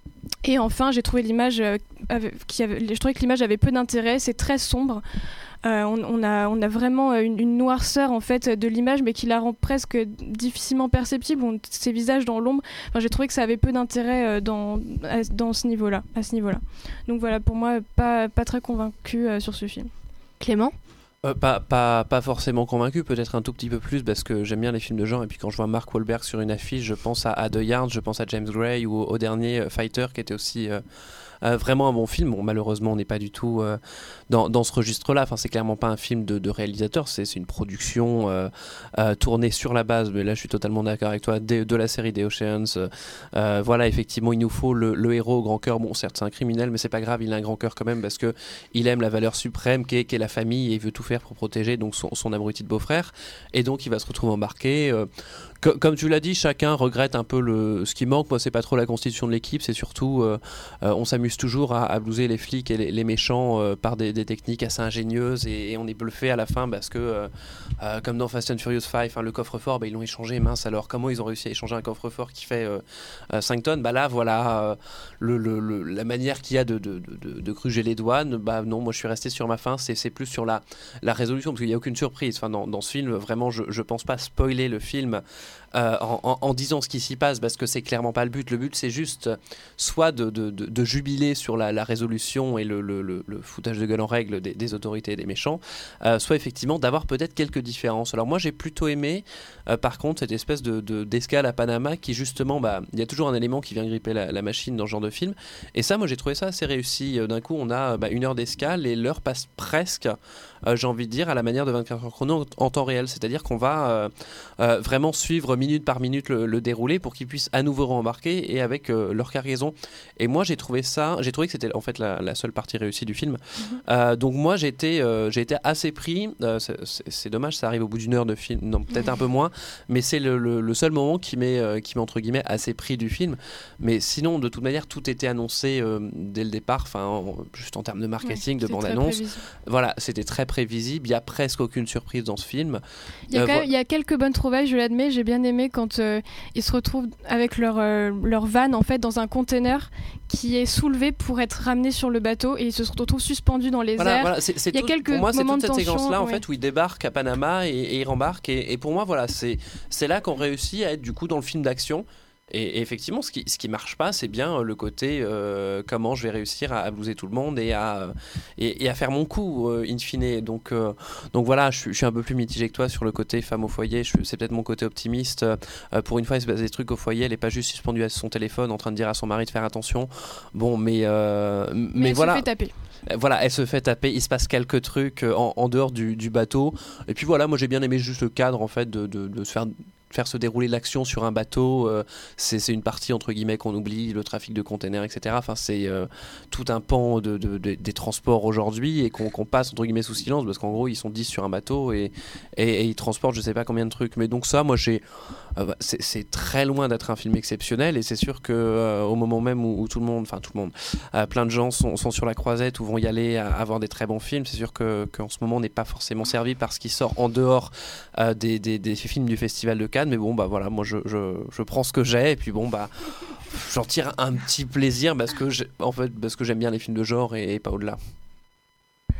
Et enfin, j'ai trouvé l'image, euh, qui avait, je trouvais que l'image avait peu d'intérêt. C'est très sombre. Euh, on, on, a, on a vraiment une, une noirceur en fait de l'image, mais qui la rend presque difficilement perceptible. On, ces visages dans l'ombre. Enfin, j'ai trouvé que ça avait peu d'intérêt euh, dans, à, dans ce niveau-là, à ce niveau-là. Donc voilà, pour moi, pas, pas très convaincue euh, sur ce film. Clément ? Euh, pas, pas, pas forcément convaincu, peut-être un tout petit peu plus parce que j'aime bien les films de genre et puis quand je vois Mark Wahlberg sur une affiche, je pense à, à The Yard, je pense à James Gray ou au, au dernier euh, Fighter qui était aussi euh, euh, vraiment un bon film. Bon, malheureusement on n'est pas du tout euh, dans, dans ce registre-là, enfin, c'est clairement pas un film de, de réalisateur, c'est, c'est une production euh, euh, tournée sur la base, mais là je suis totalement d'accord avec toi, de, de la série des Oceans. Euh, voilà, effectivement il nous faut le, le héros au grand cœur, bon certes c'est un criminel mais c'est pas grave, il a un grand cœur quand même parce que il aime la valeur suprême qu'est, qu'est la famille et il veut tout faire pour protéger donc son, son abruti de beau-frère et donc il va se retrouver embarqué euh, co- comme tu l'as dit, chacun regrette un peu le, ce qui manque. Moi c'est pas trop la constitution de l'équipe, c'est surtout euh, euh, on s'amuse toujours à, à blouser les flics et les, les méchants euh, par des, des techniques assez ingénieuses et, et on est bluffé à la fin parce que euh, euh, comme dans Fast and Furious cinq, hein, le coffre-fort bah, ils l'ont échangé, mince alors comment ils ont réussi à échanger un coffre-fort qui fait euh, euh, cinq tonnes, bah là voilà euh, le, le, le, la manière qu'il y a de, de, de, de gruger les douanes, bah non moi je suis resté sur ma fin, c'est, c'est plus sur la, la résolution parce qu'il n'y a aucune surprise enfin, dans, dans ce film vraiment je ne pense pas spoiler le film euh, en, en, en disant ce qui s'y passe parce que c'est clairement pas le but, le but c'est juste soit de, de, de, de jubiler sur la, la résolution et le, le, le, le foutage de gueule en règle des, des autorités et des méchants, euh, soit effectivement d'avoir peut-être quelques différences. Alors moi j'ai plutôt aimé euh, par contre cette espèce de, de, d'escale à Panama qui justement, bah, il y a toujours un élément qui vient gripper la, la machine dans ce genre de film et ça moi j'ai trouvé ça assez réussi. D'un coup on a bah, une heure d'escale et l'heure passe presque Euh, j'ai envie de dire à la manière de vingt-quatre heures chrono en, en temps réel, c'est-à-dire qu'on va euh, euh, vraiment suivre minute par minute le, le déroulé pour qu'ils puissent à nouveau rembarquer et avec euh, leur cargaison. Et moi j'ai trouvé ça, j'ai trouvé que c'était en fait la, la seule partie réussie du film. Mm-hmm. Euh, donc moi j'ai été, euh, j'ai été assez pris. Euh, c'est, c'est, c'est dommage, ça arrive au bout d'une heure de film, non peut-être un peu moins, mais c'est le, le, le seul moment qui m'est, euh, qui m'est entre guillemets assez pris du film. Mais sinon de toute manière tout était annoncé euh, dès le départ, enfin juste en termes de marketing, ouais, de bande-annonce. Voilà, c'était très prévisible, il n'y a presque aucune surprise dans ce film. Il y a, euh, quand même, il y a quelques bonnes trouvailles, je l'admets, j'ai bien aimé quand euh, ils se retrouvent avec leur, euh, leur van en fait, dans un container qui est soulevé pour être ramené sur le bateau et ils se retrouvent suspendus dans les voilà, airs. Voilà, c'est, c'est il y a tout, quelques pour moi c'est moments toute de cette tension, séquence-là en ouais. fait, où ils débarquent à Panama et, et ils rembarquent et, et pour moi voilà, c'est, c'est là qu'on réussit à être du coup dans le film d'action. Et, et effectivement, ce qui, ce qui marche pas, c'est bien le côté euh, comment je vais réussir à, à blouser tout le monde et à, et, et à faire mon coup, euh, in fine. Donc, euh, donc voilà, je, je suis un peu plus mitigé que toi sur le côté femme au foyer. Je, c'est peut-être mon côté optimiste. Euh, pour une fois, il se passe des trucs au foyer. Elle n'est pas juste suspendue à son téléphone en train de dire à son mari de faire attention. Bon, mais, euh, mais, mais elle voilà. se fait taper. Voilà, elle se fait taper, il se passe quelques trucs en, en dehors du, du bateau. Et puis voilà, moi j'ai bien aimé juste le cadre en fait de, de, de se faire... faire se dérouler l'action sur un bateau, euh, c'est, c'est une partie entre guillemets qu'on oublie, le trafic de containers, et cetera. Enfin, c'est euh, tout un pan de, de, de, des transports aujourd'hui et qu'on, qu'on passe entre guillemets sous silence parce qu'en gros ils sont dix sur un bateau et, et, et ils transportent je sais pas combien de trucs. Mais donc ça, moi j'ai, euh, c'est, c'est très loin d'être un film exceptionnel et c'est sûr que euh, au moment même où, où tout le monde, enfin tout le monde, euh, plein de gens sont, sont sur la croisette ou vont y aller à, à voir des très bons films, c'est sûr que qu'en ce moment on n'est pas forcément servi par ce qui sort en dehors euh, des, des, des films du Festival de Cannes. Mais bon bah voilà, moi je, je, je prends ce que j'ai et puis bon bah j'en tire un petit plaisir parce que j'ai, en fait parce que j'aime bien les films de genre et, et pas au-delà.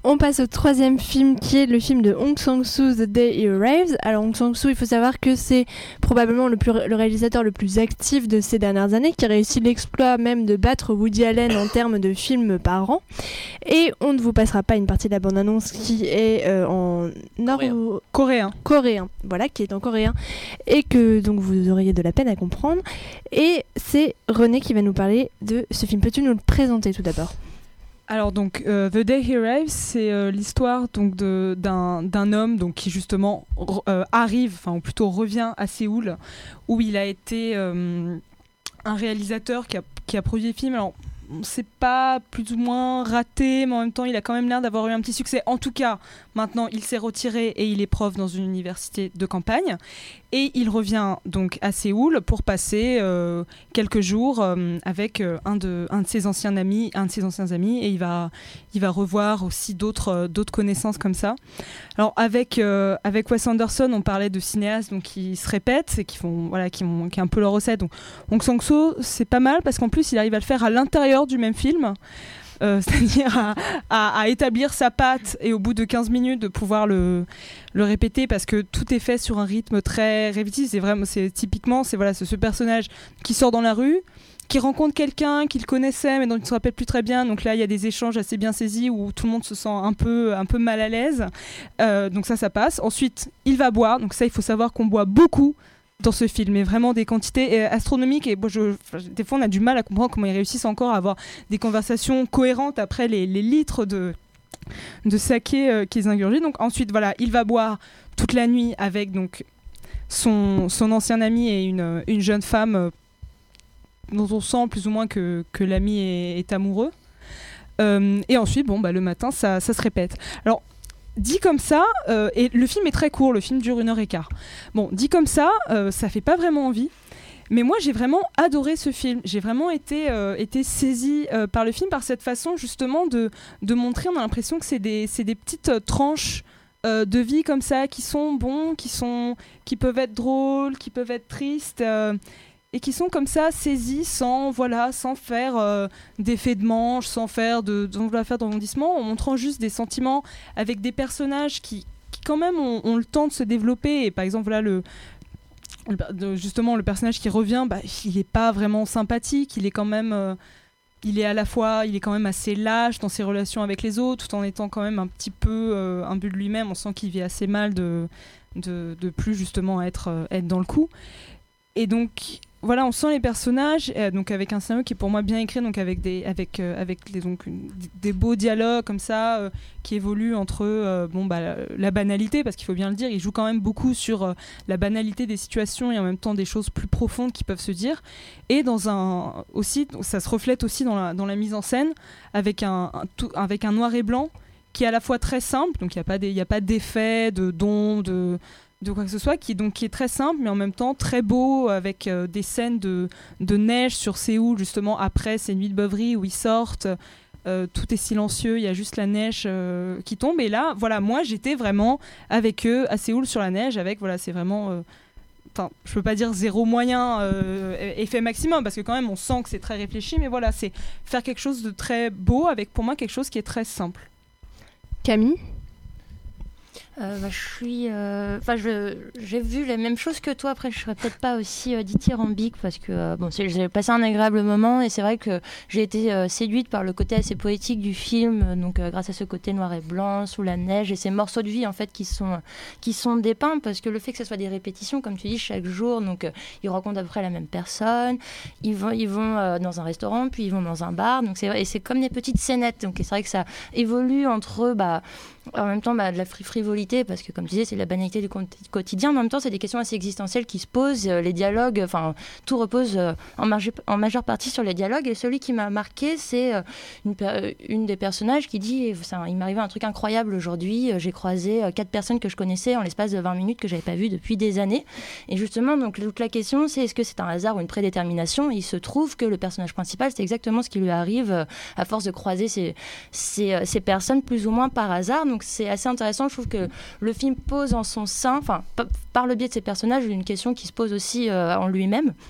On passe au troisième film qui est le film de Hong Sang-soo, The Day He Arrives. Alors Hong Sang-soo, il faut savoir que c'est probablement le, plus, le réalisateur le plus actif de ces dernières années, qui a réussi l'exploit même de battre Woody Allen en termes de films par an. Et on ne vous passera pas une partie de la bande-annonce qui est euh, en nord coréen. coréen. Coréen, voilà, qui est en coréen et que donc vous auriez de la peine à comprendre. Et c'est René qui va nous parler de ce film. Peux-tu nous le présenter tout d'abord ? Alors donc euh, The Day He Arrives, c'est euh, l'histoire donc de, d'un, d'un homme donc qui justement r- euh, arrive, enfin ou plutôt revient à Séoul, où il a été euh, un réalisateur qui a, qui a produit des films. Alors c'est pas plus ou moins raté, mais en même temps il a quand même l'air d'avoir eu un petit succès. En tout cas, maintenant il s'est retiré et il est prof dans une université de campagne. Et il revient donc à Séoul pour passer euh, quelques jours euh, avec euh, un, de, un de ses anciens amis, un de ses anciens amis, et il va, il va revoir aussi d'autres, euh, d'autres connaissances comme ça. Alors avec euh, avec Wes Anderson, on parlait de cinéastes donc qui se répètent et qui font voilà, qui ont qui ont un peu leur recette. Donc Hong Sang-soo, c'est pas mal parce qu'en plus il arrive à le faire à l'intérieur du même film. Euh, c'est-à-dire à, à, à établir sa patte et au bout de quinze minutes de pouvoir le, le répéter parce que tout est fait sur un rythme très répétitif. C'est vraiment, c'est, typiquement, c'est, voilà, c'est ce personnage qui sort dans la rue, qui rencontre quelqu'un qu'il connaissait mais dont il ne se rappelle plus très bien. Donc là, il y a des échanges assez bien saisis où tout le monde se sent un peu, un peu mal à l'aise. Euh, donc ça, ça passe. Ensuite, il va boire. Donc ça, il faut savoir qu'on boit beaucoup dans ce film, et vraiment des quantités astronomiques. Et bon, je, des fois, on a du mal à comprendre comment ils réussissent encore à avoir des conversations cohérentes après les, les litres de, de saké euh, qu'ils ingurgitent. Donc ensuite, voilà, il va boire toute la nuit avec donc son, son ancien ami et une, une jeune femme euh, dont on sent plus ou moins que, que l'ami est, est amoureux. Euh, et ensuite, bon, bah, le matin, ça, ça se répète. Alors, dit comme ça, euh, et le film est très court, le film dure une heure et quart. Bon, dit comme ça, euh, ça fait pas vraiment envie. Mais moi, j'ai vraiment adoré ce film. J'ai vraiment été, euh, été saisie euh, par le film, par cette façon justement de, de montrer, on a l'impression que c'est des, c'est des petites euh, tranches euh, de vie comme ça, qui sont bons, qui, sont, qui peuvent être drôles, qui peuvent être tristes, euh, et qui sont comme ça saisies sans, voilà, sans faire euh, d'effet de manche, sans faire de, de, de faire d'arrondissement, en montrant juste des sentiments avec des personnages qui, qui quand même ont, ont le temps de se développer. Et par exemple, voilà, le, le, justement, le personnage qui revient, bah, il n'est pas vraiment sympathique, il est quand même... Euh, il est à la fois, il est quand même assez lâche dans ses relations avec les autres, tout en étant quand même un petit peu euh, imbu de lui-même. On sent qu'il vit assez mal de, de, de plus justement être, euh, être dans le coup. Et donc... Voilà, on sent les personnages, euh, donc avec un scénario qui est pour moi bien écrit, donc avec des, avec, euh, avec les, donc, une, des beaux dialogues comme ça, euh, qui évoluent entre euh, bon, bah, la, la banalité, parce qu'il faut bien le dire, il joue quand même beaucoup sur euh, la banalité des situations et en même temps des choses plus profondes qui peuvent se dire. Et dans un, aussi, ça se reflète aussi dans la, dans la mise en scène, avec un, un, tout, avec un noir et blanc qui est à la fois très simple, donc il n'y a pas d'effet, de don, de... de quoi que ce soit, qui, donc, qui est très simple, mais en même temps très beau, avec euh, des scènes de, de neige sur Séoul, justement, après ces nuits de beuverie où ils sortent, euh, tout est silencieux, il y a juste la neige euh, qui tombe, et là, voilà, moi, j'étais vraiment avec eux à Séoul sur la neige, avec, voilà, c'est vraiment... Euh, Enfin, je peux pas dire zéro moyen, euh, effet maximum, parce que quand même, on sent que c'est très réfléchi, mais voilà, c'est faire quelque chose de très beau, avec, pour moi, quelque chose qui est très simple. Camille ? Euh, bah, je suis, enfin, euh, j'ai vu la même chose que toi. Après, je serais peut-être pas aussi euh, dithyrambique parce que euh, bon, c'est, j'ai passé un agréable moment et c'est vrai que j'ai été euh, séduite par le côté assez poétique du film. Donc, euh, grâce à ce côté noir et blanc, sous la neige et ces morceaux de vie en fait qui sont qui sont dépeints, parce que le fait que ce soit des répétitions, comme tu dis, chaque jour, donc euh, ils rencontrent à peu près la même personne. Ils vont, ils vont euh, dans un restaurant, puis ils vont dans un bar. Donc c'est et c'est comme des petites scénettes. Donc c'est vrai que ça évolue entre bah en même temps bah, de la frivolité, parce que comme tu disais, c'est la banalité du quotidien, mais en même temps c'est des questions assez existentielles qui se posent, les dialogues, enfin tout repose en, marge, en majeure partie sur les dialogues, et celui qui m'a marqué, c'est une, une des personnages qui dit ça, il m'est arrivé un truc incroyable aujourd'hui, j'ai croisé quatre personnes que je connaissais en l'espace de vingt minutes que j'avais pas vues depuis des années, et justement donc toute la question c'est est-ce que c'est un hasard ou une prédétermination, et il se trouve que le personnage principal c'est exactement ce qui lui arrive à force de croiser ces, ces, ces personnes plus ou moins par hasard. Donc c'est assez intéressant, je trouve que le film pose en son sein, enfin p- par le biais de ses personnages, une question qui se pose aussi euh, en lui-même.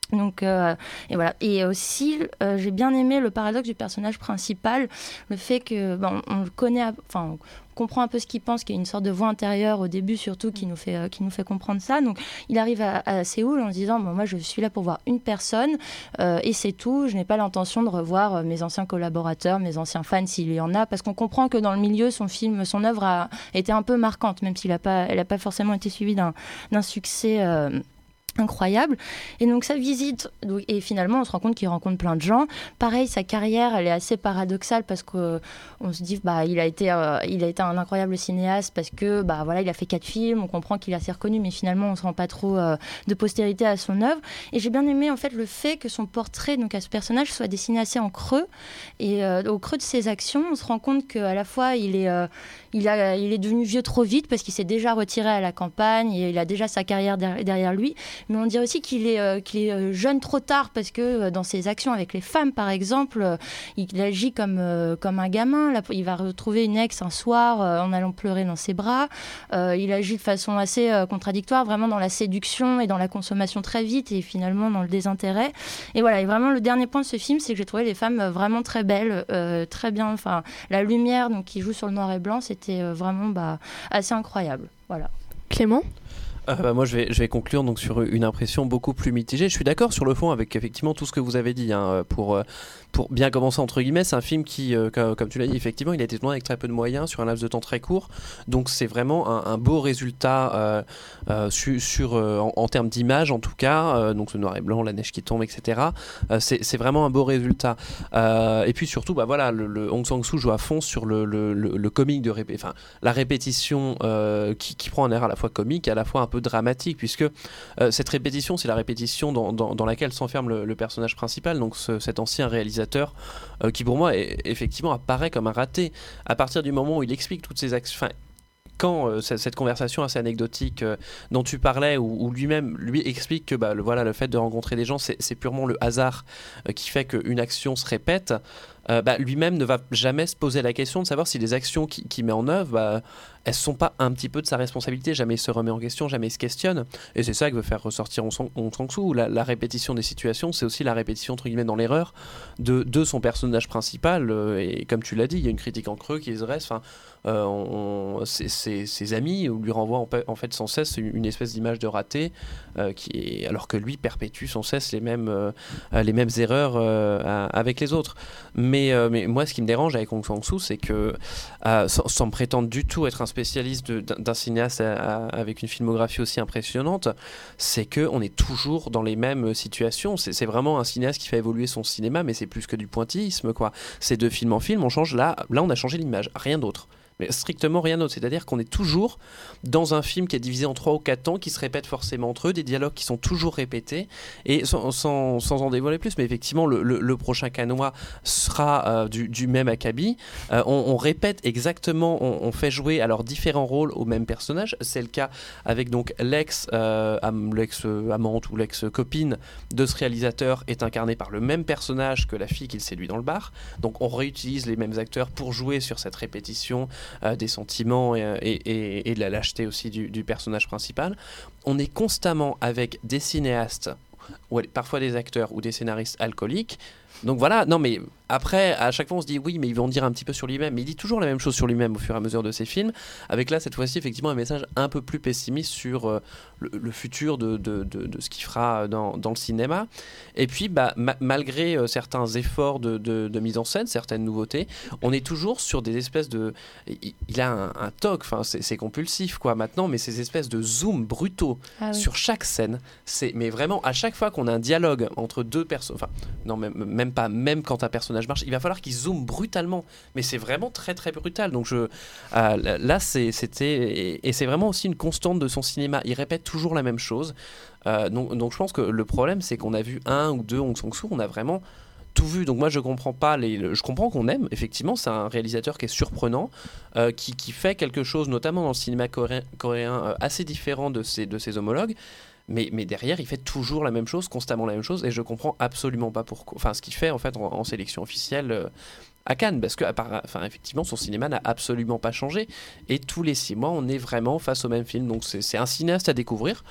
Donc, euh, et voilà. Et aussi, euh, j'ai bien aimé le paradoxe du personnage principal, le fait que, bon, on le connaît, enfin, on comprend un peu ce qu'il pense, qu'il y a une sorte de voix intérieure au début, surtout, qui nous fait, euh, qui nous fait comprendre ça. Donc, il arrive à, à Séoul en se disant, bon, moi, je suis là pour voir une personne, euh, et c'est tout. Je n'ai pas l'intention de revoir euh, mes anciens collaborateurs, mes anciens fans, s'il y en a, parce qu'on comprend que dans le milieu, son film, son œuvre a été un peu marquante, même s'il n'a pas, elle n'a pas forcément été suivie d'un, d'un succès. Euh, incroyable. Et donc sa visite, donc, et finalement on se rend compte qu'il rencontre plein de gens. Pareil, sa carrière, elle est assez paradoxale parce qu'on se dit bah il a été euh, il a été un incroyable cinéaste parce que bah voilà, il a fait quatre films, on comprend qu'il est assez reconnu, mais finalement on se rend pas trop euh, de postérité à son œuvre. Et j'ai bien aimé en fait le fait que son portrait, donc à ce personnage, soit dessiné assez en creux, et euh, au creux de ses actions, on se rend compte qu'à la fois il est euh, il a il est devenu vieux trop vite parce qu'il s'est déjà retiré à la campagne et il a déjà sa carrière der- derrière lui. Mais on dirait aussi qu'il est, euh, qu'il est euh, jeune trop tard parce que euh, dans ses actions avec les femmes, par exemple, euh, il agit comme, euh, comme un gamin. Là, il va retrouver une ex un soir euh, en allant pleurer dans ses bras. Euh, il agit de façon assez euh, contradictoire, vraiment dans la séduction et dans la consommation très vite et finalement dans le désintérêt. Et voilà, et vraiment le dernier point de ce film, c'est que j'ai trouvé les femmes vraiment très belles, euh, très bien. Enfin, la lumière donc, qui joue sur le noir et blanc, c'était euh, vraiment bah, assez incroyable. Voilà. Clément ? Euh, bah, moi, je vais, je vais conclure donc sur une impression beaucoup plus mitigée. Je suis d'accord sur le fond avec effectivement tout ce que vous avez dit. Hein, pour, euh, pour bien commencer, entre guillemets, c'est un film qui, euh, comme, comme tu l'as dit, effectivement, il a été tourné avec très peu de moyens sur un laps de temps très court. Donc, c'est vraiment un, un beau résultat euh, euh, su, sur, euh, en, en termes d'image, en tout cas. Euh, donc, le noir et blanc, la neige qui tombe, et cetera. Euh, c'est, c'est vraiment un beau résultat. Euh, et puis surtout, bah, voilà, le, le Hong Sang-soo joue à fond sur le, le, le, le comique de répé- enfin, la répétition euh, qui, qui prend un air à la fois comique et à la fois un peu dramatique, puisque euh, cette répétition, c'est la répétition dans, dans, dans laquelle s'enferme le, le personnage principal, donc ce, cet ancien réalisateur euh, qui pour moi est, effectivement apparaît comme un raté à partir du moment où il explique toutes ses actions. Enfin, quand euh, cette, cette conversation assez anecdotique euh, dont tu parlais, où, où lui-même lui explique que bah, le, voilà, le fait de rencontrer des gens, c'est, c'est purement le hasard euh, qui fait qu'une action se répète. Euh, bah, lui-même ne va jamais se poser la question de savoir si les actions qu'il qui met en œuvre, bah, elles ne sont pas un petit peu de sa responsabilité. Jamais il se remet en question, jamais il se questionne. Et c'est ça que veut faire ressortir Hong Sang-soo. La, la répétition des situations, c'est aussi la répétition, entre guillemets, dans l'erreur de, de son personnage principal. Euh, et comme tu l'as dit, il y a une critique en creux qui se reste. Enfin, euh, on, ses, ses, ses amis lui renvoient en, en fait sans cesse une, une espèce d'image de raté, euh, qui est, alors que lui perpétue sans cesse les mêmes, euh, les mêmes erreurs euh, à, avec les autres. Mais Mais, euh, mais moi, ce qui me dérange avec Hong Sang-soo, c'est que, euh, sans, sans me prétendre du tout être un spécialiste de, d'un, d'un cinéaste à, à, avec une filmographie aussi impressionnante, c'est qu'on est toujours dans les mêmes situations. C'est, c'est vraiment un cinéaste qui fait évoluer son cinéma, mais c'est plus que du pointillisme, quoi. C'est de film en film, on change là, là on a changé l'image, rien d'autre. Mais strictement rien d'autre, c'est-à-dire qu'on est toujours dans un film qui est divisé en trois ou quatre temps, qui se répète forcément entre eux, des dialogues qui sont toujours répétés, et sans, sans, sans en dévoiler plus, mais effectivement le, le, le prochain Canois sera euh, du, du même acabit. Euh, on, on répète exactement, on, on fait jouer alors différents rôles au même personnage. C'est le cas avec donc l'ex, euh, am, l'ex amante ou l'ex copine de ce réalisateur est incarnée par le même personnage que la fille qu'il séduit dans le bar. Donc on réutilise les mêmes acteurs pour jouer sur cette répétition Euh, des sentiments et, et, et de la lâcheté aussi du, du personnage principal. On est constamment avec des cinéastes, ou parfois des acteurs ou des scénaristes alcooliques. Donc voilà, non mais après, à chaque fois on se dit oui, mais ils vont dire un petit peu sur lui-même, mais il dit toujours la même chose sur lui-même au fur et à mesure de ses films, avec là cette fois-ci effectivement un message un peu plus pessimiste sur euh, le, le futur de, de, de, de ce qu'il fera dans, dans le cinéma. Et puis bah, ma- malgré euh, certains efforts de, de, de mise en scène, certaines nouveautés, on est toujours sur des espèces de... Il, il a un, un toc, enfin c'est, c'est compulsif quoi maintenant, mais ces espèces de zooms brutaux ah, oui. sur chaque scène, c'est, mais vraiment à chaque fois qu'on a un dialogue entre deux personnes, enfin non même, même pas, même quand un personnage marche, il va falloir qu'il zoome brutalement, mais c'est vraiment très très brutal. Donc je, euh, là c'est, c'était et, et c'est vraiment aussi une constante de son cinéma. Il répète toujours la même chose. Euh, donc, donc je pense que le problème c'est qu'on a vu un ou deux Hong Sang-soo, on a vraiment tout vu. Donc moi je comprends pas les, le, je comprends qu'on aime. Effectivement, c'est un réalisateur qui est surprenant, euh, qui, qui fait quelque chose, notamment dans le cinéma coréen, coréen euh, assez différent de ses de ses homologues. Mais, mais derrière, il fait toujours la même chose, constamment la même chose, et je comprends absolument pas pourquoi. Enfin, ce qu'il fait en fait en, en sélection officielle euh, à Cannes, parce que, à part, enfin, effectivement, son cinéma n'a absolument pas changé, et tous les six mois, on est vraiment face au même film. Donc, c'est, c'est un cinéaste à découvrir.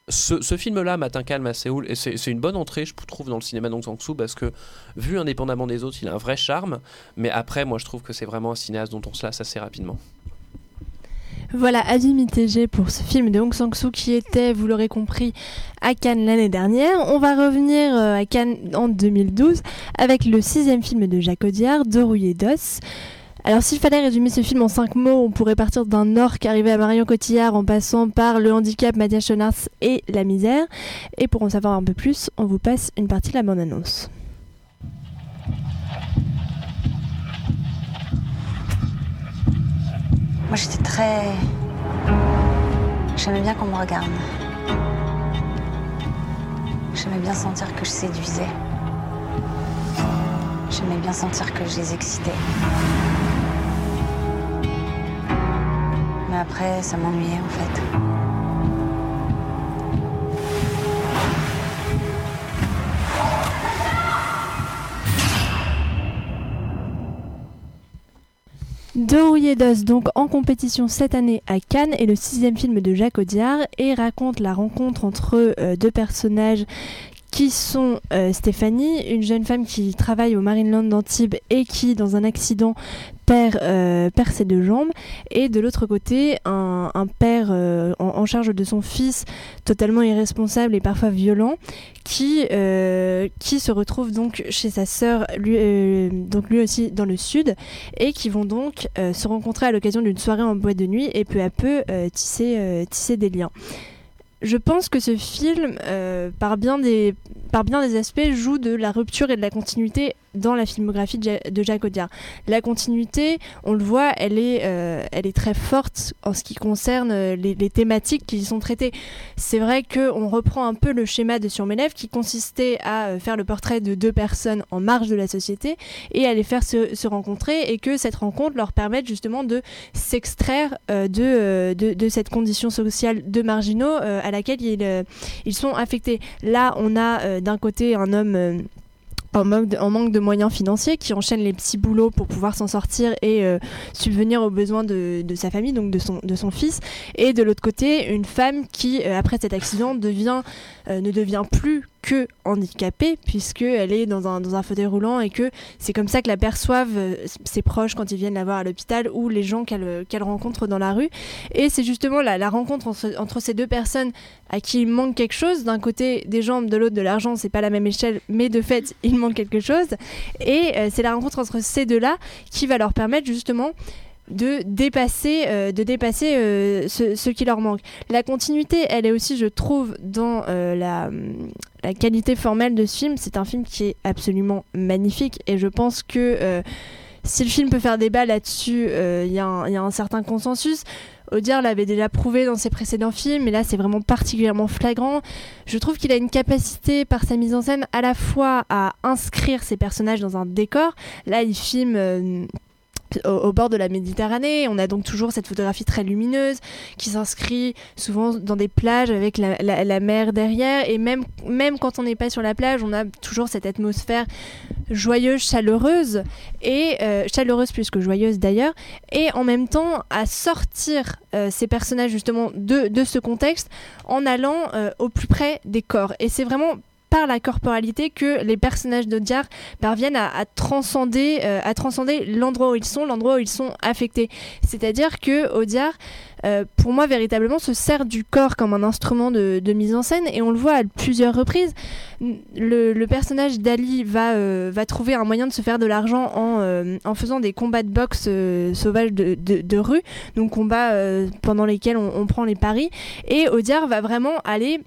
Ce, ce film-là, Matin calme à Séoul, et c'est, c'est une bonne entrée, je trouve, dans le cinéma d'Hong Sang-soo, parce que, vu indépendamment des autres, il a un vrai charme. Mais après, moi, je trouve que c'est vraiment un cinéaste dont on se lasse assez rapidement. Voilà, avis mitigé pour ce film de Hong Sang-soo qui était, vous l'aurez compris, à Cannes l'année dernière. On va revenir euh, à Cannes en deux mille douze avec le sixième film de Jacques Audiard, Deux rouillés d'os. Alors s'il fallait résumer ce film en cinq mots, on pourrait partir d'un orque arrivé à Marion Cotillard en passant par le handicap, Mathias Schoenaerts et la misère. Et pour en savoir un peu plus, on vous passe une partie de la bande-annonce. Moi, j'étais très... J'aimais bien qu'on me regarde. J'aimais bien sentir que je séduisais. J'aimais bien sentir que je les excitais. Mais après, ça m'ennuyait, en fait. Deux rouillés d'os, donc en compétition cette année à Cannes, est le sixième film de Jacques Audiard et raconte la rencontre entre euh, deux personnages qui sont euh, Stéphanie, une jeune femme qui travaille au Marineland d'Antibes et qui, dans un accident, perd, euh, perd ses deux jambes, et de l'autre côté, un, un père euh, en, en charge de son fils, totalement irresponsable et parfois violent, qui, euh, qui se retrouve donc chez sa sœur, lui, euh, donc lui aussi dans le sud, et qui vont donc euh, se rencontrer à l'occasion d'une soirée en boîte de nuit et peu à peu euh, tisser, euh, tisser des liens. Je pense que ce film, euh, par, bien des, par bien des aspects, joue de la rupture et de la continuité dans la filmographie de, ja- de Jacques Audiard. La continuité, on le voit, elle est, euh, elle est très forte en ce qui concerne les, les thématiques qui y sont traitées. C'est vrai qu'on reprend un peu le schéma de Sur mes lèvres qui consistait à euh, faire le portrait de deux personnes en marge de la société et à les faire se, se rencontrer, et que cette rencontre leur permette justement de s'extraire euh, de, euh, de, de cette condition sociale de marginaux euh, à laquelle ils, euh, ils sont affectés. Là, on a euh, d'un côté un homme... Euh, En manque, de, en manque de moyens financiers, qui enchaîne les petits boulots pour pouvoir s'en sortir et euh, subvenir aux besoins de, de sa famille, donc de son, de son fils. Et de l'autre côté, une femme qui, euh, après cet accident, devient, euh, ne devient plus que handicapée, puisqu'elle est dans un, dans un fauteuil roulant, et que c'est comme ça que la perçoivent euh, ses proches quand ils viennent la voir à l'hôpital, ou les gens qu'elle, qu'elle rencontre dans la rue. Et c'est justement la, la rencontre entre, entre ces deux personnes à qui il manque quelque chose. D'un côté des jambes, de l'autre de l'argent, c'est pas la même échelle, mais de fait il manque quelque chose, et euh, c'est la rencontre entre ces deux-là qui va leur permettre justement de dépasser, euh, de dépasser euh, ce, ce qui leur manque. La continuité, elle est aussi, je trouve, dans euh, la, la qualité formelle de ce film. C'est un film qui est absolument magnifique, et je pense que euh, si le film peut faire débat là-dessus, il euh, y, y a un certain consensus. Audiard l'avait déjà prouvé dans ses précédents films, mais là c'est vraiment particulièrement flagrant. Je trouve qu'il a une capacité par sa mise en scène à la fois à inscrire ses personnages dans un décor. Là il filme euh, au, au bord de la Méditerranée, on a donc toujours cette photographie très lumineuse qui s'inscrit souvent dans des plages avec la, la, la mer derrière, et même, même quand on n'est pas sur la plage, on a toujours cette atmosphère joyeuse, chaleureuse, et euh, chaleureuse plus que joyeuse d'ailleurs, et en même temps à sortir euh, ces personnages justement de, de ce contexte en allant euh, au plus près des corps. Et c'est vraiment par la corporalité que les personnages d'Audiard parviennent à, à, transcender, euh, à transcender l'endroit où ils sont, l'endroit où ils sont affectés. C'est-à-dire que Audiard, euh, pour moi, véritablement se sert du corps comme un instrument de, de mise en scène, et on le voit à plusieurs reprises. Le, le personnage d'Ali va, euh, va trouver un moyen de se faire de l'argent en, euh, en faisant des combats de boxe euh, sauvages de, de, de rue, donc combats euh, pendant lesquels on, on prend les paris, et Audiard va vraiment aller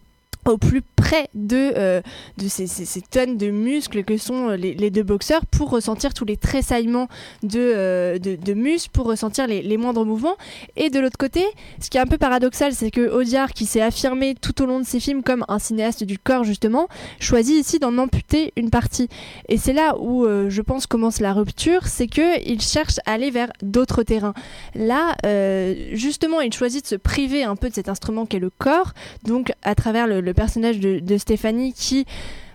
au plus près de, euh, de ces, ces, ces tonnes de muscles que sont les, les deux boxeurs, pour ressentir tous les tressaillements de, euh, de, de muscles, pour ressentir les, les moindres mouvements. Et de l'autre côté, ce qui est un peu paradoxal, c'est que Audiard, qui s'est affirmé tout au long de ses films comme un cinéaste du corps justement, choisit ici d'en amputer une partie. Et c'est là où euh, je pense commence la rupture, c'est qu'il cherche à aller vers d'autres terrains. Là, euh, justement, il choisit de se priver un peu de cet instrument qu'est le corps, donc à travers le, le personnage de, de Stéphanie qui,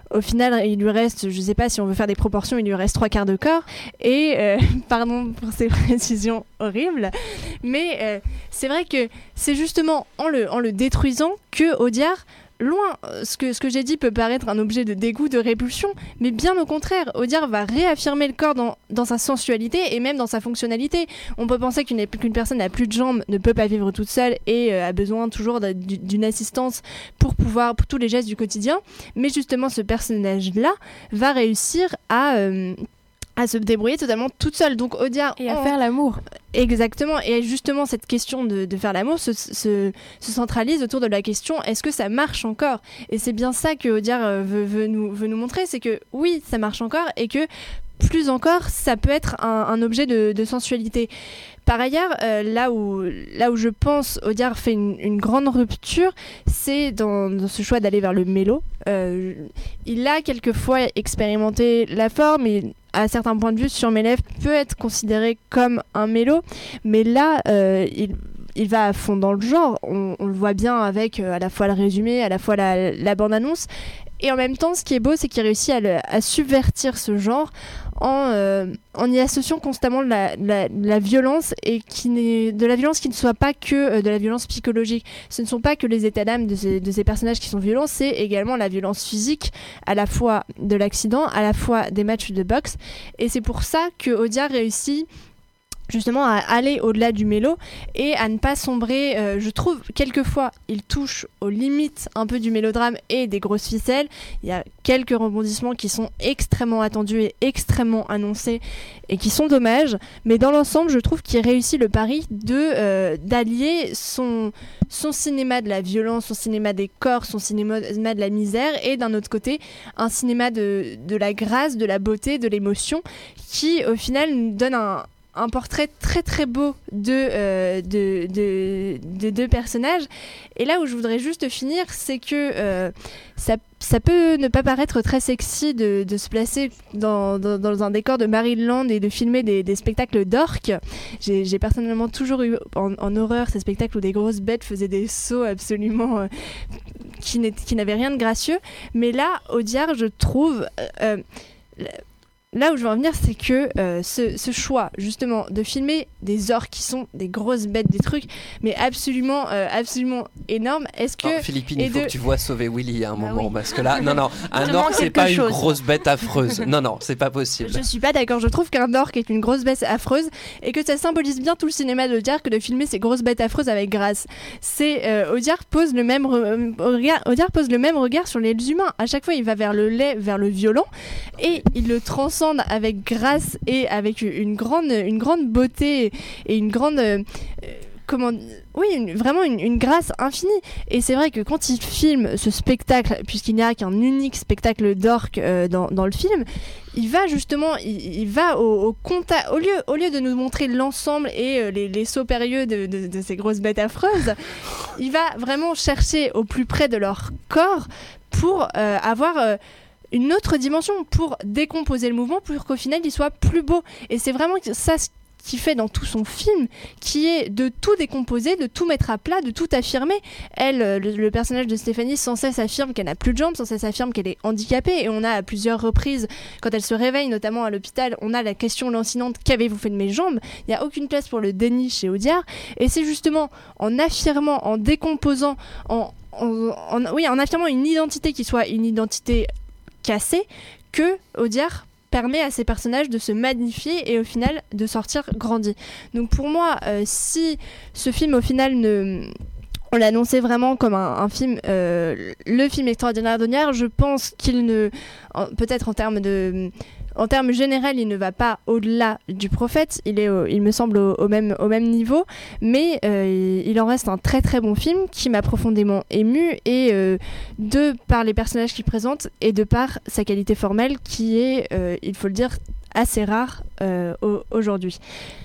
au final, il lui reste, je sais pas si on veut faire des proportions, il lui reste trois quarts de corps. Et euh, pardon pour ces précisions horribles, mais euh, c'est vrai que c'est justement en le, en le détruisant que Audiard, loin, ce que, ce que j'ai dit peut paraître un objet de dégoût, de répulsion, mais bien au contraire, Audiard va réaffirmer le corps dans, dans sa sensualité et même dans sa fonctionnalité. On peut penser qu'une, qu'une personne n'a plus de jambes, ne peut pas vivre toute seule et euh, a besoin toujours de, d'une assistance pour pouvoir, pour tous les gestes du quotidien, mais justement ce personnage-là va réussir à... Euh, à se débrouiller totalement toute seule. Donc Audiard... Et à en... faire l'amour. Exactement. Et justement, cette question de, de faire l'amour se, se, se centralise autour de la question, est-ce que ça marche encore ? Et c'est bien ça que Audiard euh, veut, veut, nous, veut nous montrer, c'est que oui, ça marche encore, et que plus encore, ça peut être un, un objet de, de sensualité. Par ailleurs, euh, là, où, là où je pense Audiard fait une, une grande rupture, c'est dans, dans ce choix d'aller vers le mélo. Euh, il a quelquefois expérimenté la forme, et à certains points de vue, Sur mes lèvres peut être considéré comme un mélo, mais là, euh, il, il va à fond dans le genre. On, on le voit bien avec euh, à la fois le résumé, à la fois la, la bande-annonce. Et en même temps, ce qui est beau, c'est qu'il réussit à, le, à subvertir ce genre en, euh, en y associant constamment la, la, la violence, et qui n'est, de la violence qui ne soit pas que euh, de la violence psychologique. Ce ne sont pas que les états d'âme de ces, de ces personnages qui sont violents, c'est également la violence physique, à la fois de l'accident, à la fois des matchs de boxe. Et c'est pour ça que Audiard réussit justement à aller au-delà du mélo et à ne pas sombrer. Euh, je trouve quelquefois il touche aux limites un peu du mélodrame et des grosses ficelles. Il y a quelques rebondissements qui sont extrêmement attendus et extrêmement annoncés et qui sont dommages, mais dans l'ensemble je trouve qu'il réussit le pari de, euh, d'allier son, son cinéma de la violence, son cinéma des corps, son cinéma de la misère, et d'un autre côté un cinéma de, de la grâce, de la beauté, de l'émotion, qui au final nous donne un un portrait très très beau de, euh, de, de, de deux personnages. Et là où je voudrais juste finir, c'est que euh, ça, ça peut ne pas paraître très sexy de, de se placer dans, dans, dans un décor de Maryland et de filmer des, des spectacles d'orques. J'ai, j'ai personnellement toujours eu en, en horreur ces spectacles où des grosses bêtes faisaient des sauts absolument euh, qui, qui n'avaient rien de gracieux. Mais là, Audiard, je trouve... Euh, euh, Là où je veux en venir, c'est que euh, ce, ce choix, justement, de filmer des orques qui sont des grosses bêtes, des trucs, mais absolument, euh, absolument énormes. Est-ce que... Non, Philippine, il faut de... que tu vois Sauver Willy à un bah moment, oui. parce que là, non, non, un orque, c'est pas chose. Une grosse bête affreuse. Non, non, c'est pas possible. Je suis pas d'accord. Je trouve qu'un orque est une grosse bête affreuse et que ça symbolise bien tout le cinéma d'Audiard que de filmer ces grosses bêtes affreuses avec grâce. C'est euh, Audiard pose le même re... regard, Audiard pose le même regard sur les humains. À chaque fois, il va vers le laid, vers le violent, et il le transcende avec grâce et avec une grande, une grande beauté et une grande, euh, comment, oui, une, vraiment une, une grâce infinie. Et c'est vrai que quand il filme ce spectacle, puisqu'il n'y a qu'un unique spectacle d'orques euh, dans, dans le film, il va justement, il, il va au, au contact, au lieu, au lieu de nous montrer l'ensemble et euh, les, les sauts périlleux de, de, de ces grosses bêtes affreuses, il va vraiment chercher au plus près de leur corps pour euh, avoir euh, une autre dimension, pour décomposer le mouvement, pour qu'au final il soit plus beau. Et c'est vraiment ça ce qu'il fait dans tout son film, qui est de tout décomposer, de tout mettre à plat, de tout affirmer. Elle, le, le personnage de Stéphanie, sans cesse affirme qu'elle n'a plus de jambes, sans cesse affirme qu'elle est handicapée, et on a à plusieurs reprises, quand elle se réveille, notamment à l'hôpital, on a la question lancinante: qu'avez-vous fait de mes jambes ? Il n'y a aucune place pour le déni chez Audiard, et c'est justement en affirmant, en décomposant, en, en, en, oui, en affirmant une identité qui soit une identité cassé, que Audiard permet à ces personnages de se magnifier et au final de sortir grandis. Donc pour moi, euh, si ce film au final ne... on l'annonçait vraiment comme un, un film, euh, le film extraordinaire d'Audiard, je pense qu'il ne... En, peut-être en termes de... En termes généraux, il ne va pas au-delà du Prophète, il est, au, il me semble, au, au, même, au même niveau, mais euh, il en reste un très très bon film qui m'a profondément émue, et euh, de par les personnages qu'il présente et de par sa qualité formelle qui est, euh, il faut le dire, assez rare euh, au, aujourd'hui.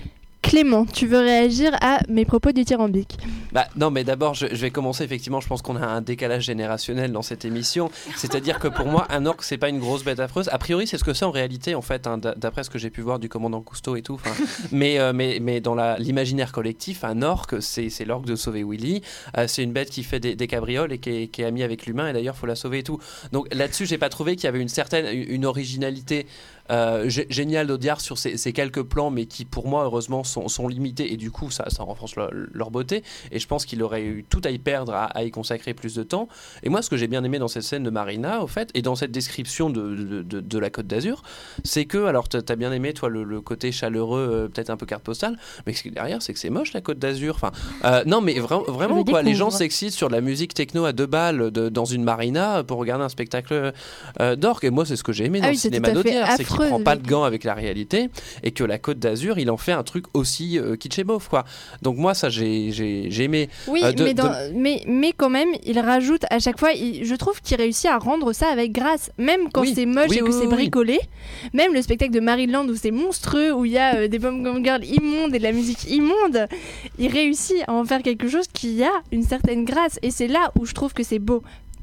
Clément, tu veux réagir à mes propos dithyrambiques? Bah, non, mais d'abord, je, je vais commencer. Effectivement, je pense qu'on a un décalage générationnel dans cette émission. C'est-à-dire que pour moi, un orque, c'est pas une grosse bête affreuse. A priori, c'est ce que c'est en réalité, en fait, hein, d'après ce que j'ai pu voir du commandant Cousteau et tout. Mais, euh, mais, mais dans la, l'imaginaire collectif, un orque, c'est, c'est l'orque de Sauver Willy. Euh, c'est une bête qui fait des, des cabrioles et qui est, qui est amie avec l'humain. Et d'ailleurs, il faut la sauver et tout. Donc là-dessus, j'ai pas trouvé qu'il y avait une certaine une originalité. Euh, g- génial d'Audiard sur ces, ces quelques plans, mais qui pour moi heureusement sont, sont limités, et du coup ça, ça renforce leur, leur beauté, et je pense qu'il aurait eu tout à y perdre à, à y consacrer plus de temps. Et moi, ce que j'ai bien aimé dans cette scène de Marina, au fait, et dans cette description de, de, de, de la Côte d'Azur, c'est que, alors t'as, t'as bien aimé toi le, le côté chaleureux, euh, peut-être un peu carte postale, mais ce qui est derrière, c'est que c'est moche la Côte d'Azur. Enfin, euh, non mais vra- vraiment quoi, les gens s'excitent sur de la musique techno à deux balles de, dans une marina pour regarder un spectacle euh, d'orque, et moi c'est ce que j'ai aimé dans ah oui, le cinéma d'Audiard, c'est qu'il prend pas de gants avec la réalité, et que la Côte d'Azur, il en fait un truc aussi euh, kitsch et beauf, quoi. Donc moi, ça, j'ai, j'ai, j'ai aimé. Oui, euh, de, mais, dans, de... mais, mais quand même, il rajoute à chaque fois, il, je trouve qu'il réussit à rendre ça avec grâce, même quand oui. c'est moche oui, et que oui, c'est bricolé. Oui. Même le spectacle de Maryland où c'est monstrueux, où il y a euh, des Pom-Pom Girls immondes et de la musique immonde, il réussit à en faire quelque chose qui a une certaine grâce, et c'est là où je trouve que c'est beau.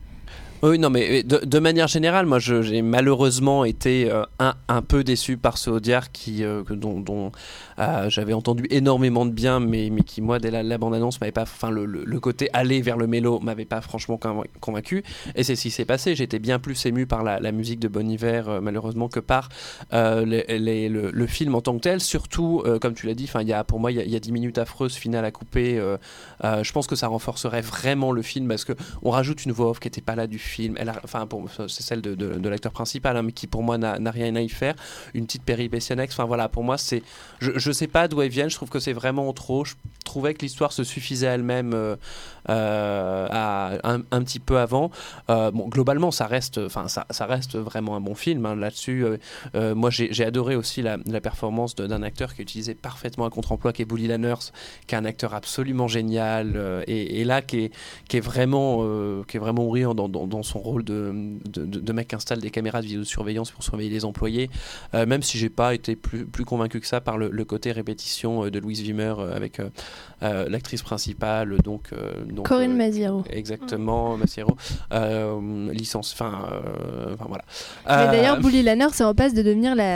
Oui, non, mais de, de manière générale, moi, je, j'ai malheureusement été euh, un, un peu déçu par ce Audiard qui, euh, dont, dont euh, j'avais entendu énormément de bien, mais, mais qui, moi, dès la, la bande-annonce, m'avait pas, enfin, le, le, le côté aller vers le mélo m'avait pas franchement convaincu. Et c'est ce qui s'est passé. J'étais bien plus ému par la, la musique de Bon Iver, euh, malheureusement, que par euh, les, les, le, le film en tant que tel. Surtout, euh, comme tu l'as dit, il y a, pour moi, il y, y a dix minutes affreuses finales à couper. Euh, euh, je pense que ça renforcerait vraiment le film, parce qu'on rajoute une voix off qui n'était pas là du film. film. Elle a, enfin, pour, c'est celle de, de, de l'acteur principal, hein, mais qui pour moi n'a, n'a rien à y faire. Une petite péripétie annexe. Enfin voilà, pour moi, c'est, je, je sais pas d'où elles viennent. Je trouve que c'est vraiment trop. Je trouvais que l'histoire se suffisait elle-même euh, euh, à, un, un petit peu avant. Euh, bon, globalement, ça reste, enfin, ça, ça reste vraiment un bon film. Hein, là-dessus, euh, euh, moi, j'ai, j'ai adoré aussi la, la performance de, d'un acteur qui utilisait parfaitement un contre-emploi, qui est Bully Lanners, qui est un acteur absolument génial euh, et, et là qui est, qui est vraiment, euh, qui est vraiment brillant dans, dans, dans son rôle de, de, de, de mec qui installe des caméras de vidéosurveillance pour surveiller les employés. Euh, même si j'ai pas été plus, plus convaincu que ça par le, le côté répétition de Louise Wimmer euh, avec euh, euh, l'actrice principale, donc, euh, donc Corinne euh, Maziero. Exactement, Maziero. Euh, licence, enfin, euh, enfin voilà. Mais euh, d'ailleurs, Bully Lanners, ça en passe de devenir la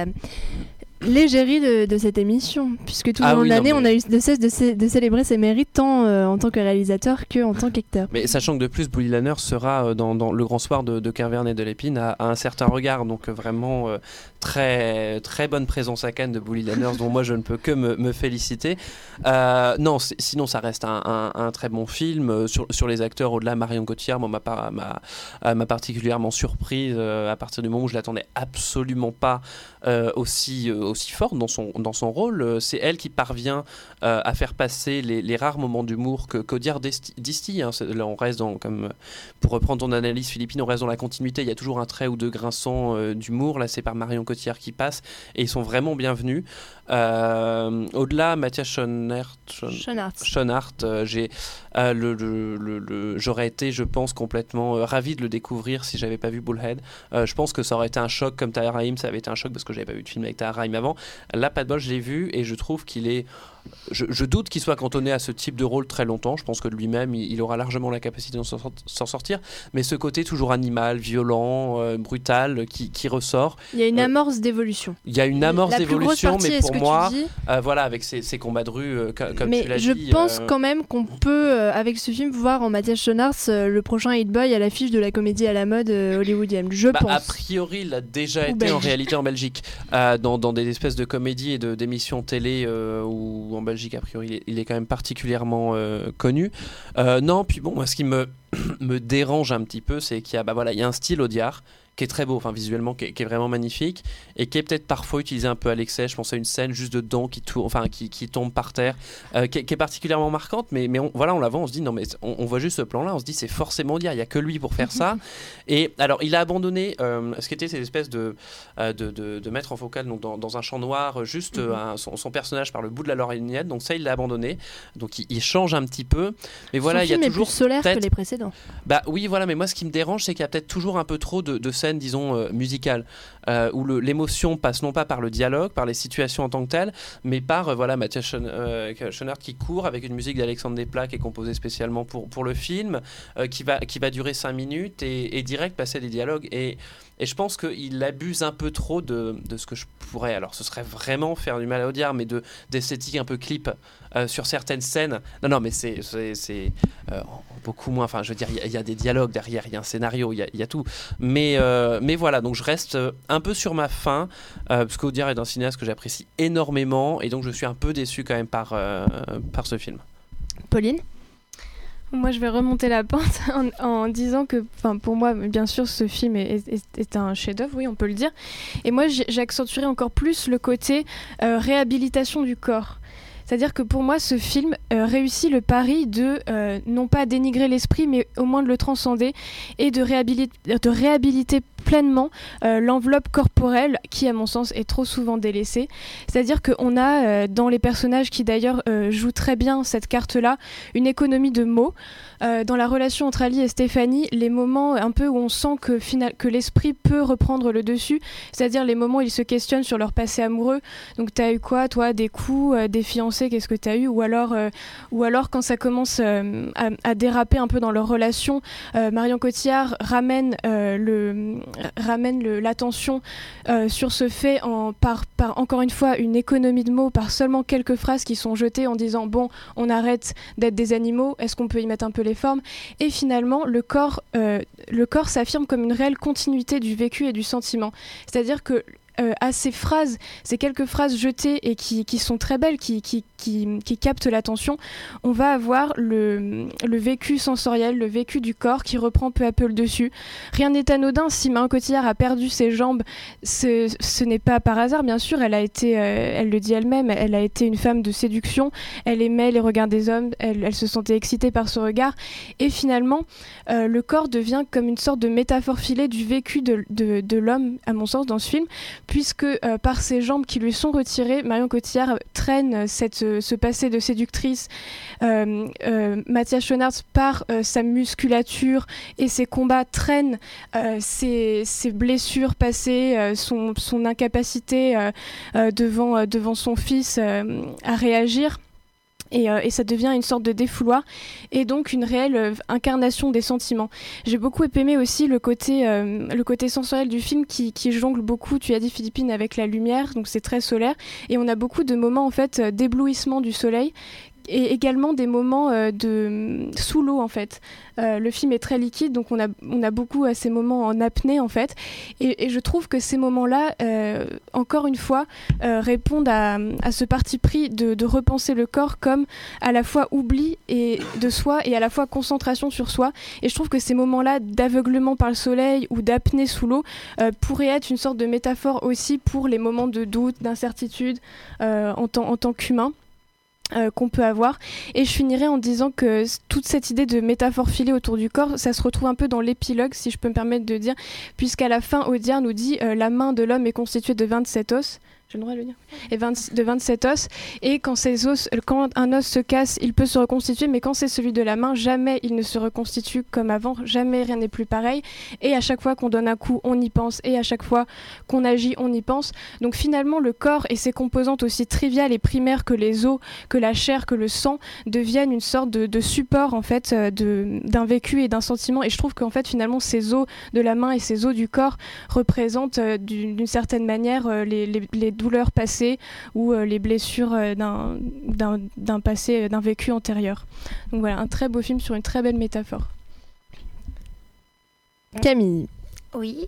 l'égérie de, de cette émission, puisque tout au ah long oui, de l'année, mais... on a eu de cesse de, cé- de célébrer ses mérites tant euh, en tant que réalisateur que en tant qu'acteur. Mais sachant que de plus, Bully Lanners sera euh, dans, dans le grand soir de, de Kerverne et de l'Épine à, à un certain regard, donc euh, vraiment euh, très très bonne présence à Cannes de Bully Lanners, dont moi je ne peux que me, me féliciter. Euh, non, sinon ça reste un, un, un très bon film euh, sur, sur les acteurs. Au-delà, Marion Cotillard, moi, m'a, m'a, m'a particulièrement surprise euh, à partir du moment où je l'attendais absolument pas euh, aussi euh, aussi forte dans son, dans son rôle. C'est elle qui parvient euh, à faire passer les, les rares moments d'humour que qu'Audiard distille. Hein. Là, on reste dans, comme, pour reprendre ton analyse philippine, on reste dans la continuité. Il y a toujours un trait ou deux grinçants euh, d'humour. Là, c'est par Marion Cotillard qui passe et ils sont vraiment bienvenus. Euh, au-delà, Mathias Schoenaerts, Schoenaerts. Schoenaerts, euh, j'ai, euh, le, le, le, le, j'aurais été, je pense, complètement euh, ravi de le découvrir si j'avais pas vu Bullhead. Euh, je pense que ça aurait été un choc comme Tahar Rahim, ça avait été un choc parce que j'avais pas vu de film avec Tahar Rahim avant. Là, pas de bol, je l'ai vu et je trouve qu'il est... Je, je doute qu'il soit cantonné à ce type de rôle très longtemps. Je pense que de lui-même, il, il aura largement la capacité de s'en, s'en sortir. Mais ce côté toujours animal, violent, euh, brutal, qui, qui ressort. Il y a une euh, amorce d'évolution. Il y a une amorce la d'évolution, partie, mais pour moi, dis... euh, voilà, avec ces, ces combats de rue, euh, comme mais tu l'as je dit. Je pense euh... quand même qu'on peut, euh, avec ce film, voir en Mathias Schoenaerts euh, le prochain hit boy à l'affiche de la comédie à la mode euh, hollywoodienne. Je bah, pense. A priori, il a déjà Ou été Belgique. En réalité en Belgique, euh, dans, dans des espèces de comédies et de, d'émissions télé, euh, ou en Belgique, a priori, il est, il est quand même particulièrement euh, connu. Euh, non, puis bon, moi, ce qui me, me dérange un petit peu, c'est qu'il y a, bah, voilà, il y a un style Audiard qui est très beau, enfin visuellement, qui est, qui est vraiment magnifique, et qui est peut-être parfois utilisé un peu à l'excès. Je pense à une scène juste de dents qui, tourne, enfin, qui, qui tombe par terre, euh, qui, qui est particulièrement marquante, mais, mais on, voilà, on la voit, on se dit, non mais on, on voit juste ce plan-là, on se dit c'est forcément dire, il n'y a que lui pour faire ça. Et alors, il a abandonné euh, ce qui était cette espèce de, euh, de, de, de mettre en focale donc, dans, dans un champ noir, juste euh, un, son, son personnage par le bout de la lorgnette, donc ça, il l'a abandonné, donc il, il change un petit peu, mais voilà, il y a toujours... Son film est plus solaire que les précédents. Bah oui, voilà, mais moi, ce qui me dérange, c'est qu'il y a peut-être toujours un peu trop de, de scènes, disons, euh, musicales. euh, où le, l'émotion passe non pas par le dialogue, par les situations en tant que telles, mais par euh, voilà, Matthias Schoen- euh, Schoenaerts qui court avec une musique d'Alexandre Desplat qui est composée spécialement pour, pour le film, euh, qui, va, qui va durer cinq minutes et, et direct passer des dialogues. Et, et je pense qu'il abuse un peu trop de, de ce que je pourrais, alors ce serait vraiment faire du mal à Audiard, mais de, d'esthétique un peu clip euh, sur certaines scènes. Non, non, mais c'est, c'est, c'est euh, beaucoup moins, enfin je veux dire, il y, y a des dialogues derrière, il y a un scénario, il y, y a tout. Mais, euh, mais voilà, donc je reste un peu sur ma faim, euh, parce qu'Audiard est un cinéaste que j'apprécie énormément, et donc je suis un peu déçu quand même par, euh, par ce film. Pauline ? Moi, je vais remonter la pente en, en disant que, pour moi, bien sûr, ce film est, est, est un chef-d'œuvre, oui, on peut le dire. Et moi, j'accentuerai encore plus le côté euh, réhabilitation du corps. C'est-à-dire que pour moi, ce film euh, réussit le pari de euh, non pas dénigrer l'esprit, mais au moins de le transcender et de, réhabili- de réhabiliter pleinement euh, l'enveloppe corporelle qui, à mon sens, est trop souvent délaissée. C'est-à-dire qu'on a, euh, dans les personnages qui d'ailleurs euh, jouent très bien cette carte-là, une économie de mots. Euh, dans la relation entre Ali et Stéphanie, les moments un peu où on sent que, final, que l'esprit peut reprendre le dessus, c'est-à-dire les moments où ils se questionnent sur leur passé amoureux. Donc, t'as eu quoi, toi, des coups, euh, des fiancés, qu'est-ce que t'as eu, ou alors, euh, ou alors quand ça commence euh, à, à déraper un peu dans leur relation, euh, Marion Cotillard ramène, euh, le, ramène le, l'attention euh, sur ce fait en, par, par, encore une fois, une économie de mots, par seulement quelques phrases qui sont jetées en disant « bon, on arrête d'être des animaux, est-ce qu'on peut y mettre un peu les formes ?» Et finalement, le corps, euh, le corps s'affirme comme une réelle continuité du vécu et du sentiment. C'est-à-dire que Euh, à ces phrases, ces quelques phrases jetées et qui, qui sont très belles, qui, qui, qui, qui captent l'attention, on va avoir le, le vécu sensoriel, le vécu du corps qui reprend peu à peu le dessus. Rien n'est anodin, si Marion Cotillard a perdu ses jambes, ce, ce n'est pas par hasard, bien sûr, elle a été, euh, elle le dit elle-même, elle a été une femme de séduction, elle aimait les regards des hommes, elle, elle se sentait excitée par ce regard, et finalement, euh, le corps devient comme une sorte de métaphore filée du vécu de, de, de l'homme, à mon sens, dans ce film, puisque euh, par ses jambes qui lui sont retirées, Marion Cotillard traîne cette, euh, ce passé de séductrice. Euh, euh, Matthias Schoenaerts, par euh, sa musculature et ses combats, traîne euh, ses, ses blessures passées, euh, son, son incapacité euh, euh, devant, euh, devant son fils euh, à réagir. Et, euh, et ça devient une sorte de défouloir et donc une réelle euh, incarnation des sentiments. J'ai beaucoup aimé aussi le côté, euh, le côté sensoriel du film qui, qui jongle beaucoup, tu as dit Philippine, avec la lumière, donc c'est très solaire et on a beaucoup de moments en fait d'éblouissement du soleil et également des moments euh, de sous l'eau en fait. Euh, le film est très liquide, donc on a, on a beaucoup à ces moments en apnée en fait. Et, et je trouve que ces moments-là, euh, encore une fois, euh, répondent à, à ce parti pris de, de repenser le corps comme à la fois oubli et de soi et à la fois concentration sur soi. Et je trouve que ces moments-là d'aveuglement par le soleil ou d'apnée sous l'eau euh, pourraient être une sorte de métaphore aussi pour les moments de doute, d'incertitude euh, en, tant, en tant qu'humain. Euh, qu'on peut avoir. Et je finirai en disant que toute cette idée de métaphore filée autour du corps, ça se retrouve un peu dans l'épilogue, si je peux me permettre de dire, puisqu'à la fin, Audiard nous dit euh, la main de l'homme est constituée de vingt-sept os. J'ai le droit de le dire. Et vingt, de vingt-sept os. Et quand, ces os, quand un os se casse, il peut se reconstituer, mais quand c'est celui de la main, jamais il ne se reconstitue comme avant. Jamais rien n'est plus pareil. Et à chaque fois qu'on donne un coup, on y pense. Et à chaque fois qu'on agit, on y pense. Donc finalement, le corps et ses composantes aussi triviales et primaires que les os, que la chair, que le sang, deviennent une sorte de, de support en fait de, d'un vécu et d'un sentiment. Et je trouve qu'en fait, finalement, ces os de la main et ces os du corps représentent euh, d'une, d'une certaine manière euh, les, les, les douleurs passées ou euh, les blessures euh, d'un, d'un, d'un passé, d'un vécu antérieur. Donc voilà, un très beau film sur une très belle métaphore. Camille. Oui.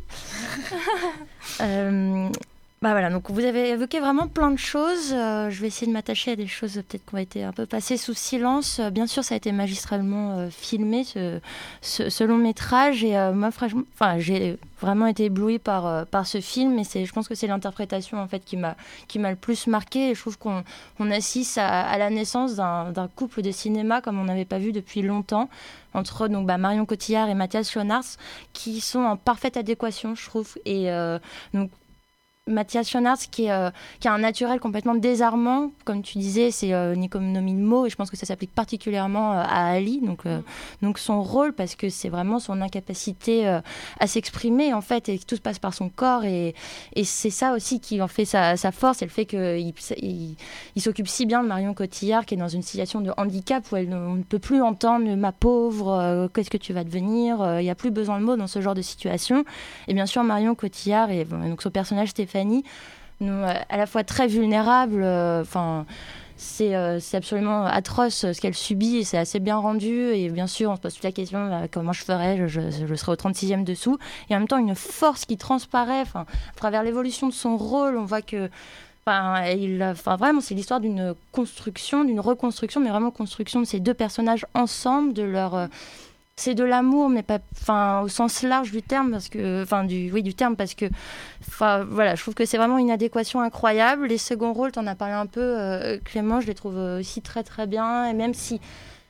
euh, bah voilà, donc vous avez évoqué vraiment plein de choses. Euh, je vais essayer de m'attacher à des choses peut-être qui ont été un peu passées sous silence. Euh, bien sûr, ça a été magistralement euh, filmé, ce, ce, ce long métrage. Et euh, moi, franchement, enfin, j'ai vraiment été éblouie par, euh, par ce film. Et c'est, je pense que c'est l'interprétation en fait, qui, m'a, qui m'a le plus marquée. Et je trouve qu'on on assiste à, à la naissance d'un, d'un couple de cinéma comme on n'avait pas vu depuis longtemps, entre donc, bah, Marion Cotillard et Matthias Schoenaerts, qui sont en parfaite adéquation, je trouve. Et euh, donc, Mathias Schoenaerts qui, est, euh, qui a un naturel complètement désarmant. Comme tu disais, c'est euh, une économie de mots et je pense que ça s'applique particulièrement euh, à Ali. Donc, euh, donc son rôle, parce que c'est vraiment son incapacité euh, à s'exprimer en fait et que tout se passe par son corps et, et c'est ça aussi qui en fait sa, sa force, c'est le fait qu'il il, il s'occupe si bien de Marion Cotillard qui est dans une situation de handicap où elle ne, on ne peut plus entendre « ma pauvre, euh, qu'est-ce que tu vas devenir ?» Il n'y a plus besoin de mots dans ce genre de situation. Et bien sûr, Marion Cotillard et donc son personnage Stéphanie, nous, à la fois très vulnérable, enfin... Euh, C'est, euh, c'est absolument atroce ce qu'elle subit et c'est assez bien rendu. Et bien sûr, on se pose toute la question euh, comment je ferais, je, je, je serais au trente-sixième dessous. Et en même temps, une force qui transparaît à travers l'évolution de son rôle. On voit que. Il, vraiment, c'est l'histoire d'une construction, d'une reconstruction, mais vraiment construction de ces deux personnages ensemble, de leur. Euh, c'est de l'amour, mais pas, enfin, au sens large du terme, parce que, enfin, du, oui, du terme, parce que, enfin, voilà, je trouve que c'est vraiment une adéquation incroyable. Les seconds rôles, t'en as parlé un peu, euh, Clément, je les trouve aussi très très bien, et même si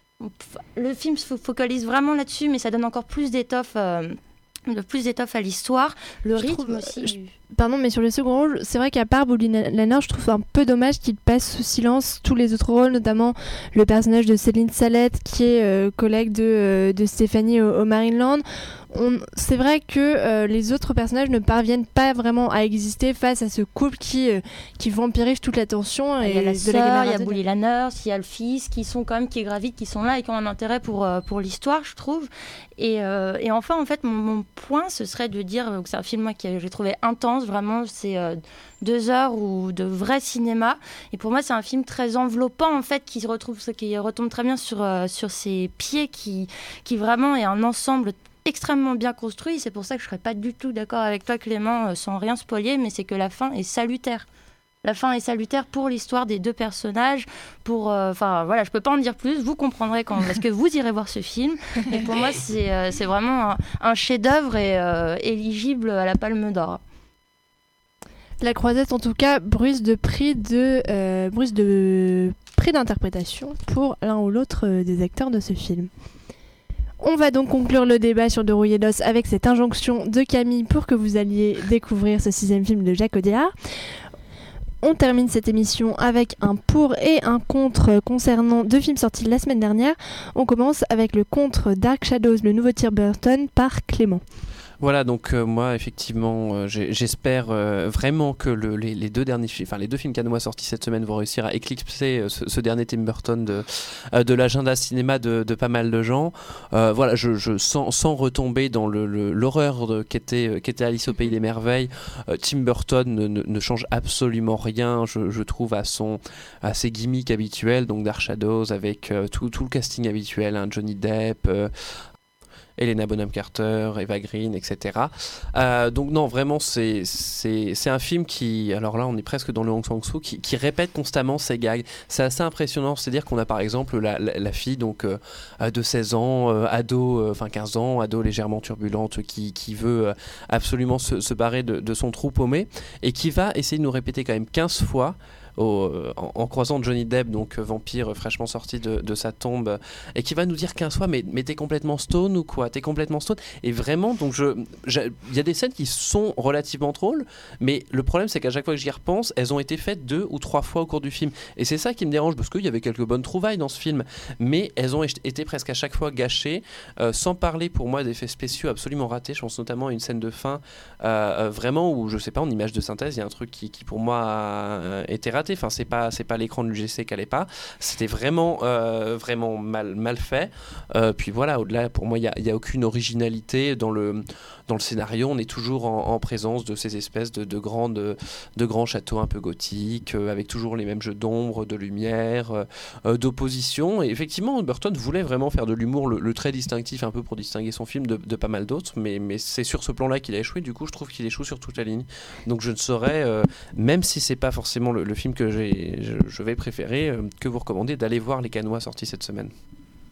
le film se focalise vraiment là-dessus, mais ça donne encore plus d'étoffe. Euh, de plus d'étoffe à l'histoire, le je rythme trouve, aussi. Je, pardon, mais sur le second rôle, c'est vrai qu'à part Boudin Lanner, je trouve un peu dommage qu'il passe sous silence tous les autres rôles, notamment le personnage de Céline Salette, qui est euh, collègue de, euh, de Stéphanie au, au Marineland. On, c'est vrai que euh, les autres personnages ne parviennent pas vraiment à exister face à ce couple qui, euh, qui vampirise toute l'attention. Il y a la sœur, il y a Boudin Lanner, il y a le fils, qui sont quand même, qui gravitent, qui sont là et qui ont un intérêt pour, euh, pour l'histoire, je trouve. Et, euh, et enfin, en fait, mon, mon point, ce serait de dire que c'est un film moi, que j'ai trouvé intense, vraiment, c'est euh, deux heures ou de vrai cinéma. Et pour moi, c'est un film très enveloppant, en fait, qui, retrouve, qui retombe très bien sur, euh, sur ses pieds, qui, qui vraiment est un ensemble extrêmement bien construit. C'est pour ça que je ne serais pas du tout d'accord avec toi, Clément, euh, sans rien spoiler, mais c'est que la fin est salutaire. La fin est salutaire pour l'histoire des deux personnages. Pour, enfin euh, voilà, je peux pas en dire plus. Vous comprendrez quand, parce que vous irez voir ce film. Et pour moi, c'est euh, c'est vraiment un, un chef-d'œuvre et euh, éligible à la Palme d'Or. La Croisette, en tout cas, bruise de prix de euh, bruise de prix d'interprétation pour l'un ou l'autre euh, des acteurs de ce film. On va donc conclure le débat sur De Rouillé d'Os avec cette injonction de Camille pour que vous alliez découvrir ce sixième film de Jacques Audiard. On termine cette émission avec un pour et un contre concernant deux films sortis la semaine dernière. On commence avec le contre Dark Shadows, le nouveau Tim Burton par Clément. Voilà, donc euh, moi effectivement euh, j'espère euh, vraiment que le, les, les deux derniers films, enfin les deux films canois sortis cette semaine vont réussir à éclipser euh, ce, ce dernier Tim Burton de, euh, de l'agenda cinéma de, de pas mal de gens. Euh, voilà, je, je sans, sans retomber dans le, le, l'horreur de, qu'était, euh, qu'était Alice au Pays des Merveilles, euh, Tim Burton ne, ne, ne change absolument rien, je, je trouve, à, son, à ses gimmicks habituels, donc Dark Shadows avec euh, tout, tout le casting habituel, hein, Johnny Depp, euh, Helena Bonham Carter, Eva Green, et cetera. Euh, donc non, vraiment, c'est, c'est, c'est un film qui, alors là, on est presque dans le Hong Sang-soo, qui, qui répète constamment ses gags. C'est assez impressionnant, c'est-à-dire qu'on a par exemple la, la, la fille donc, euh, de seize ans, euh, ado, euh, enfin quinze ans, ado légèrement turbulente, qui, qui veut euh, absolument se, se barrer de, de son trou paumé, et qui va essayer de nous répéter quand même quinze fois Au, en, en croisant Johnny Depp, donc euh, vampire fraîchement sorti de, de sa tombe, euh, et qui va nous dire quinze fois mais, mais t'es complètement stone ou quoi, t'es complètement stone. Et vraiment, donc je, il y a des scènes qui sont relativement drôles, mais le problème c'est qu'à chaque fois que j'y repense, elles ont été faites deux ou trois fois au cours du film, et c'est ça qui me dérange, parce qu'il y avait quelques bonnes trouvailles dans ce film, mais elles ont été presque à chaque fois gâchées, euh, sans parler pour moi d'effets spéciaux absolument ratés. Je pense notamment à une scène de fin euh, vraiment où, je sais pas, en image de synthèse, il y a un truc qui, qui pour moi a été raté. Enfin, c'est pas c'est pas l'écran de l'U G C qui allait pas. C'était vraiment euh, vraiment mal mal fait. Euh, puis voilà, au-delà, pour moi, il y a, y a aucune originalité dans le dans le scénario. On est toujours en, en présence de ces espèces de, de grandes de grands châteaux un peu gothiques, euh, avec toujours les mêmes jeux d'ombre, de lumière, euh, d'opposition. Et effectivement, Burton voulait vraiment faire de l'humour le, le trait distinctif, un peu pour distinguer son film de, de pas mal d'autres. Mais mais c'est sur ce plan-là qu'il a échoué. Du coup, je trouve qu'il échoue sur toute la ligne. Donc je ne saurais, euh, même si c'est pas forcément le, le film que j'ai, je, je vais préférer, euh, que vous recommander d'aller voir Les Canois sortis cette semaine.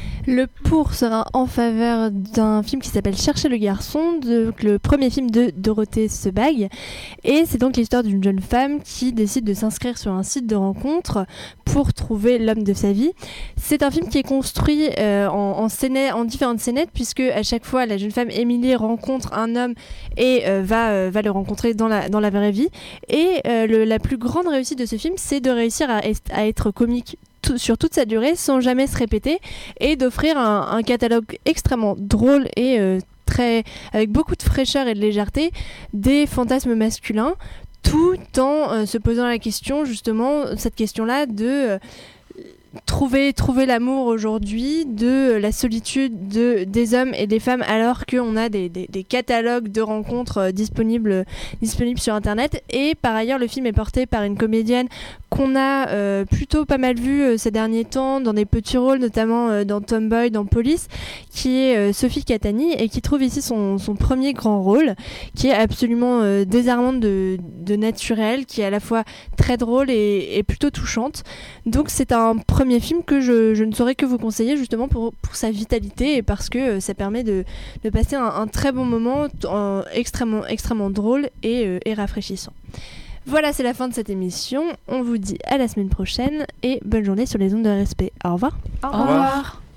Le pour sera en faveur d'un film qui s'appelle Chercher le garçon, de, le premier film de Dorothée Sebag. Et c'est donc l'histoire d'une jeune femme qui décide de s'inscrire sur un site de rencontre pour trouver l'homme de sa vie. C'est un film qui est construit euh, en, en, scénette, en différentes scénettes, puisque à chaque fois la jeune femme Émilie rencontre un homme et euh, va, euh, va le rencontrer dans la, dans la vraie vie. Et euh, le, la plus grande réussite de ce film, c'est de réussir à, à être comique Tout, sur toute sa durée sans jamais se répéter et d'offrir un, un catalogue extrêmement drôle et euh, très, avec beaucoup de fraîcheur et de légèreté des fantasmes masculins, tout en euh, se posant la question, justement, cette question-là de euh, trouver, trouver l'amour aujourd'hui, de la solitude de, des hommes et des femmes alors qu'on a des, des, des catalogues de rencontres euh, disponibles, disponibles sur Internet. Et par ailleurs, le film est porté par une comédienne qu'on a euh, plutôt pas mal vu euh, ces derniers temps dans des petits rôles, notamment euh, dans Tomboy, dans Police, qui est euh, Sophie Catani et qui trouve ici son, son premier grand rôle, qui est absolument euh, désarmante de, de naturel, qui est à la fois très drôle et, et plutôt touchante. Donc c'est un premier film que je, je ne saurais que vous conseiller justement pour, pour sa vitalité et parce que euh, ça permet de, de passer un, un très bon moment euh, extrêmement, extrêmement drôle et, euh, et rafraîchissant. Voilà, c'est la fin de cette émission. On vous dit à la semaine prochaine et bonne journée sur les ondes de respect. Au revoir. Au revoir. Au revoir.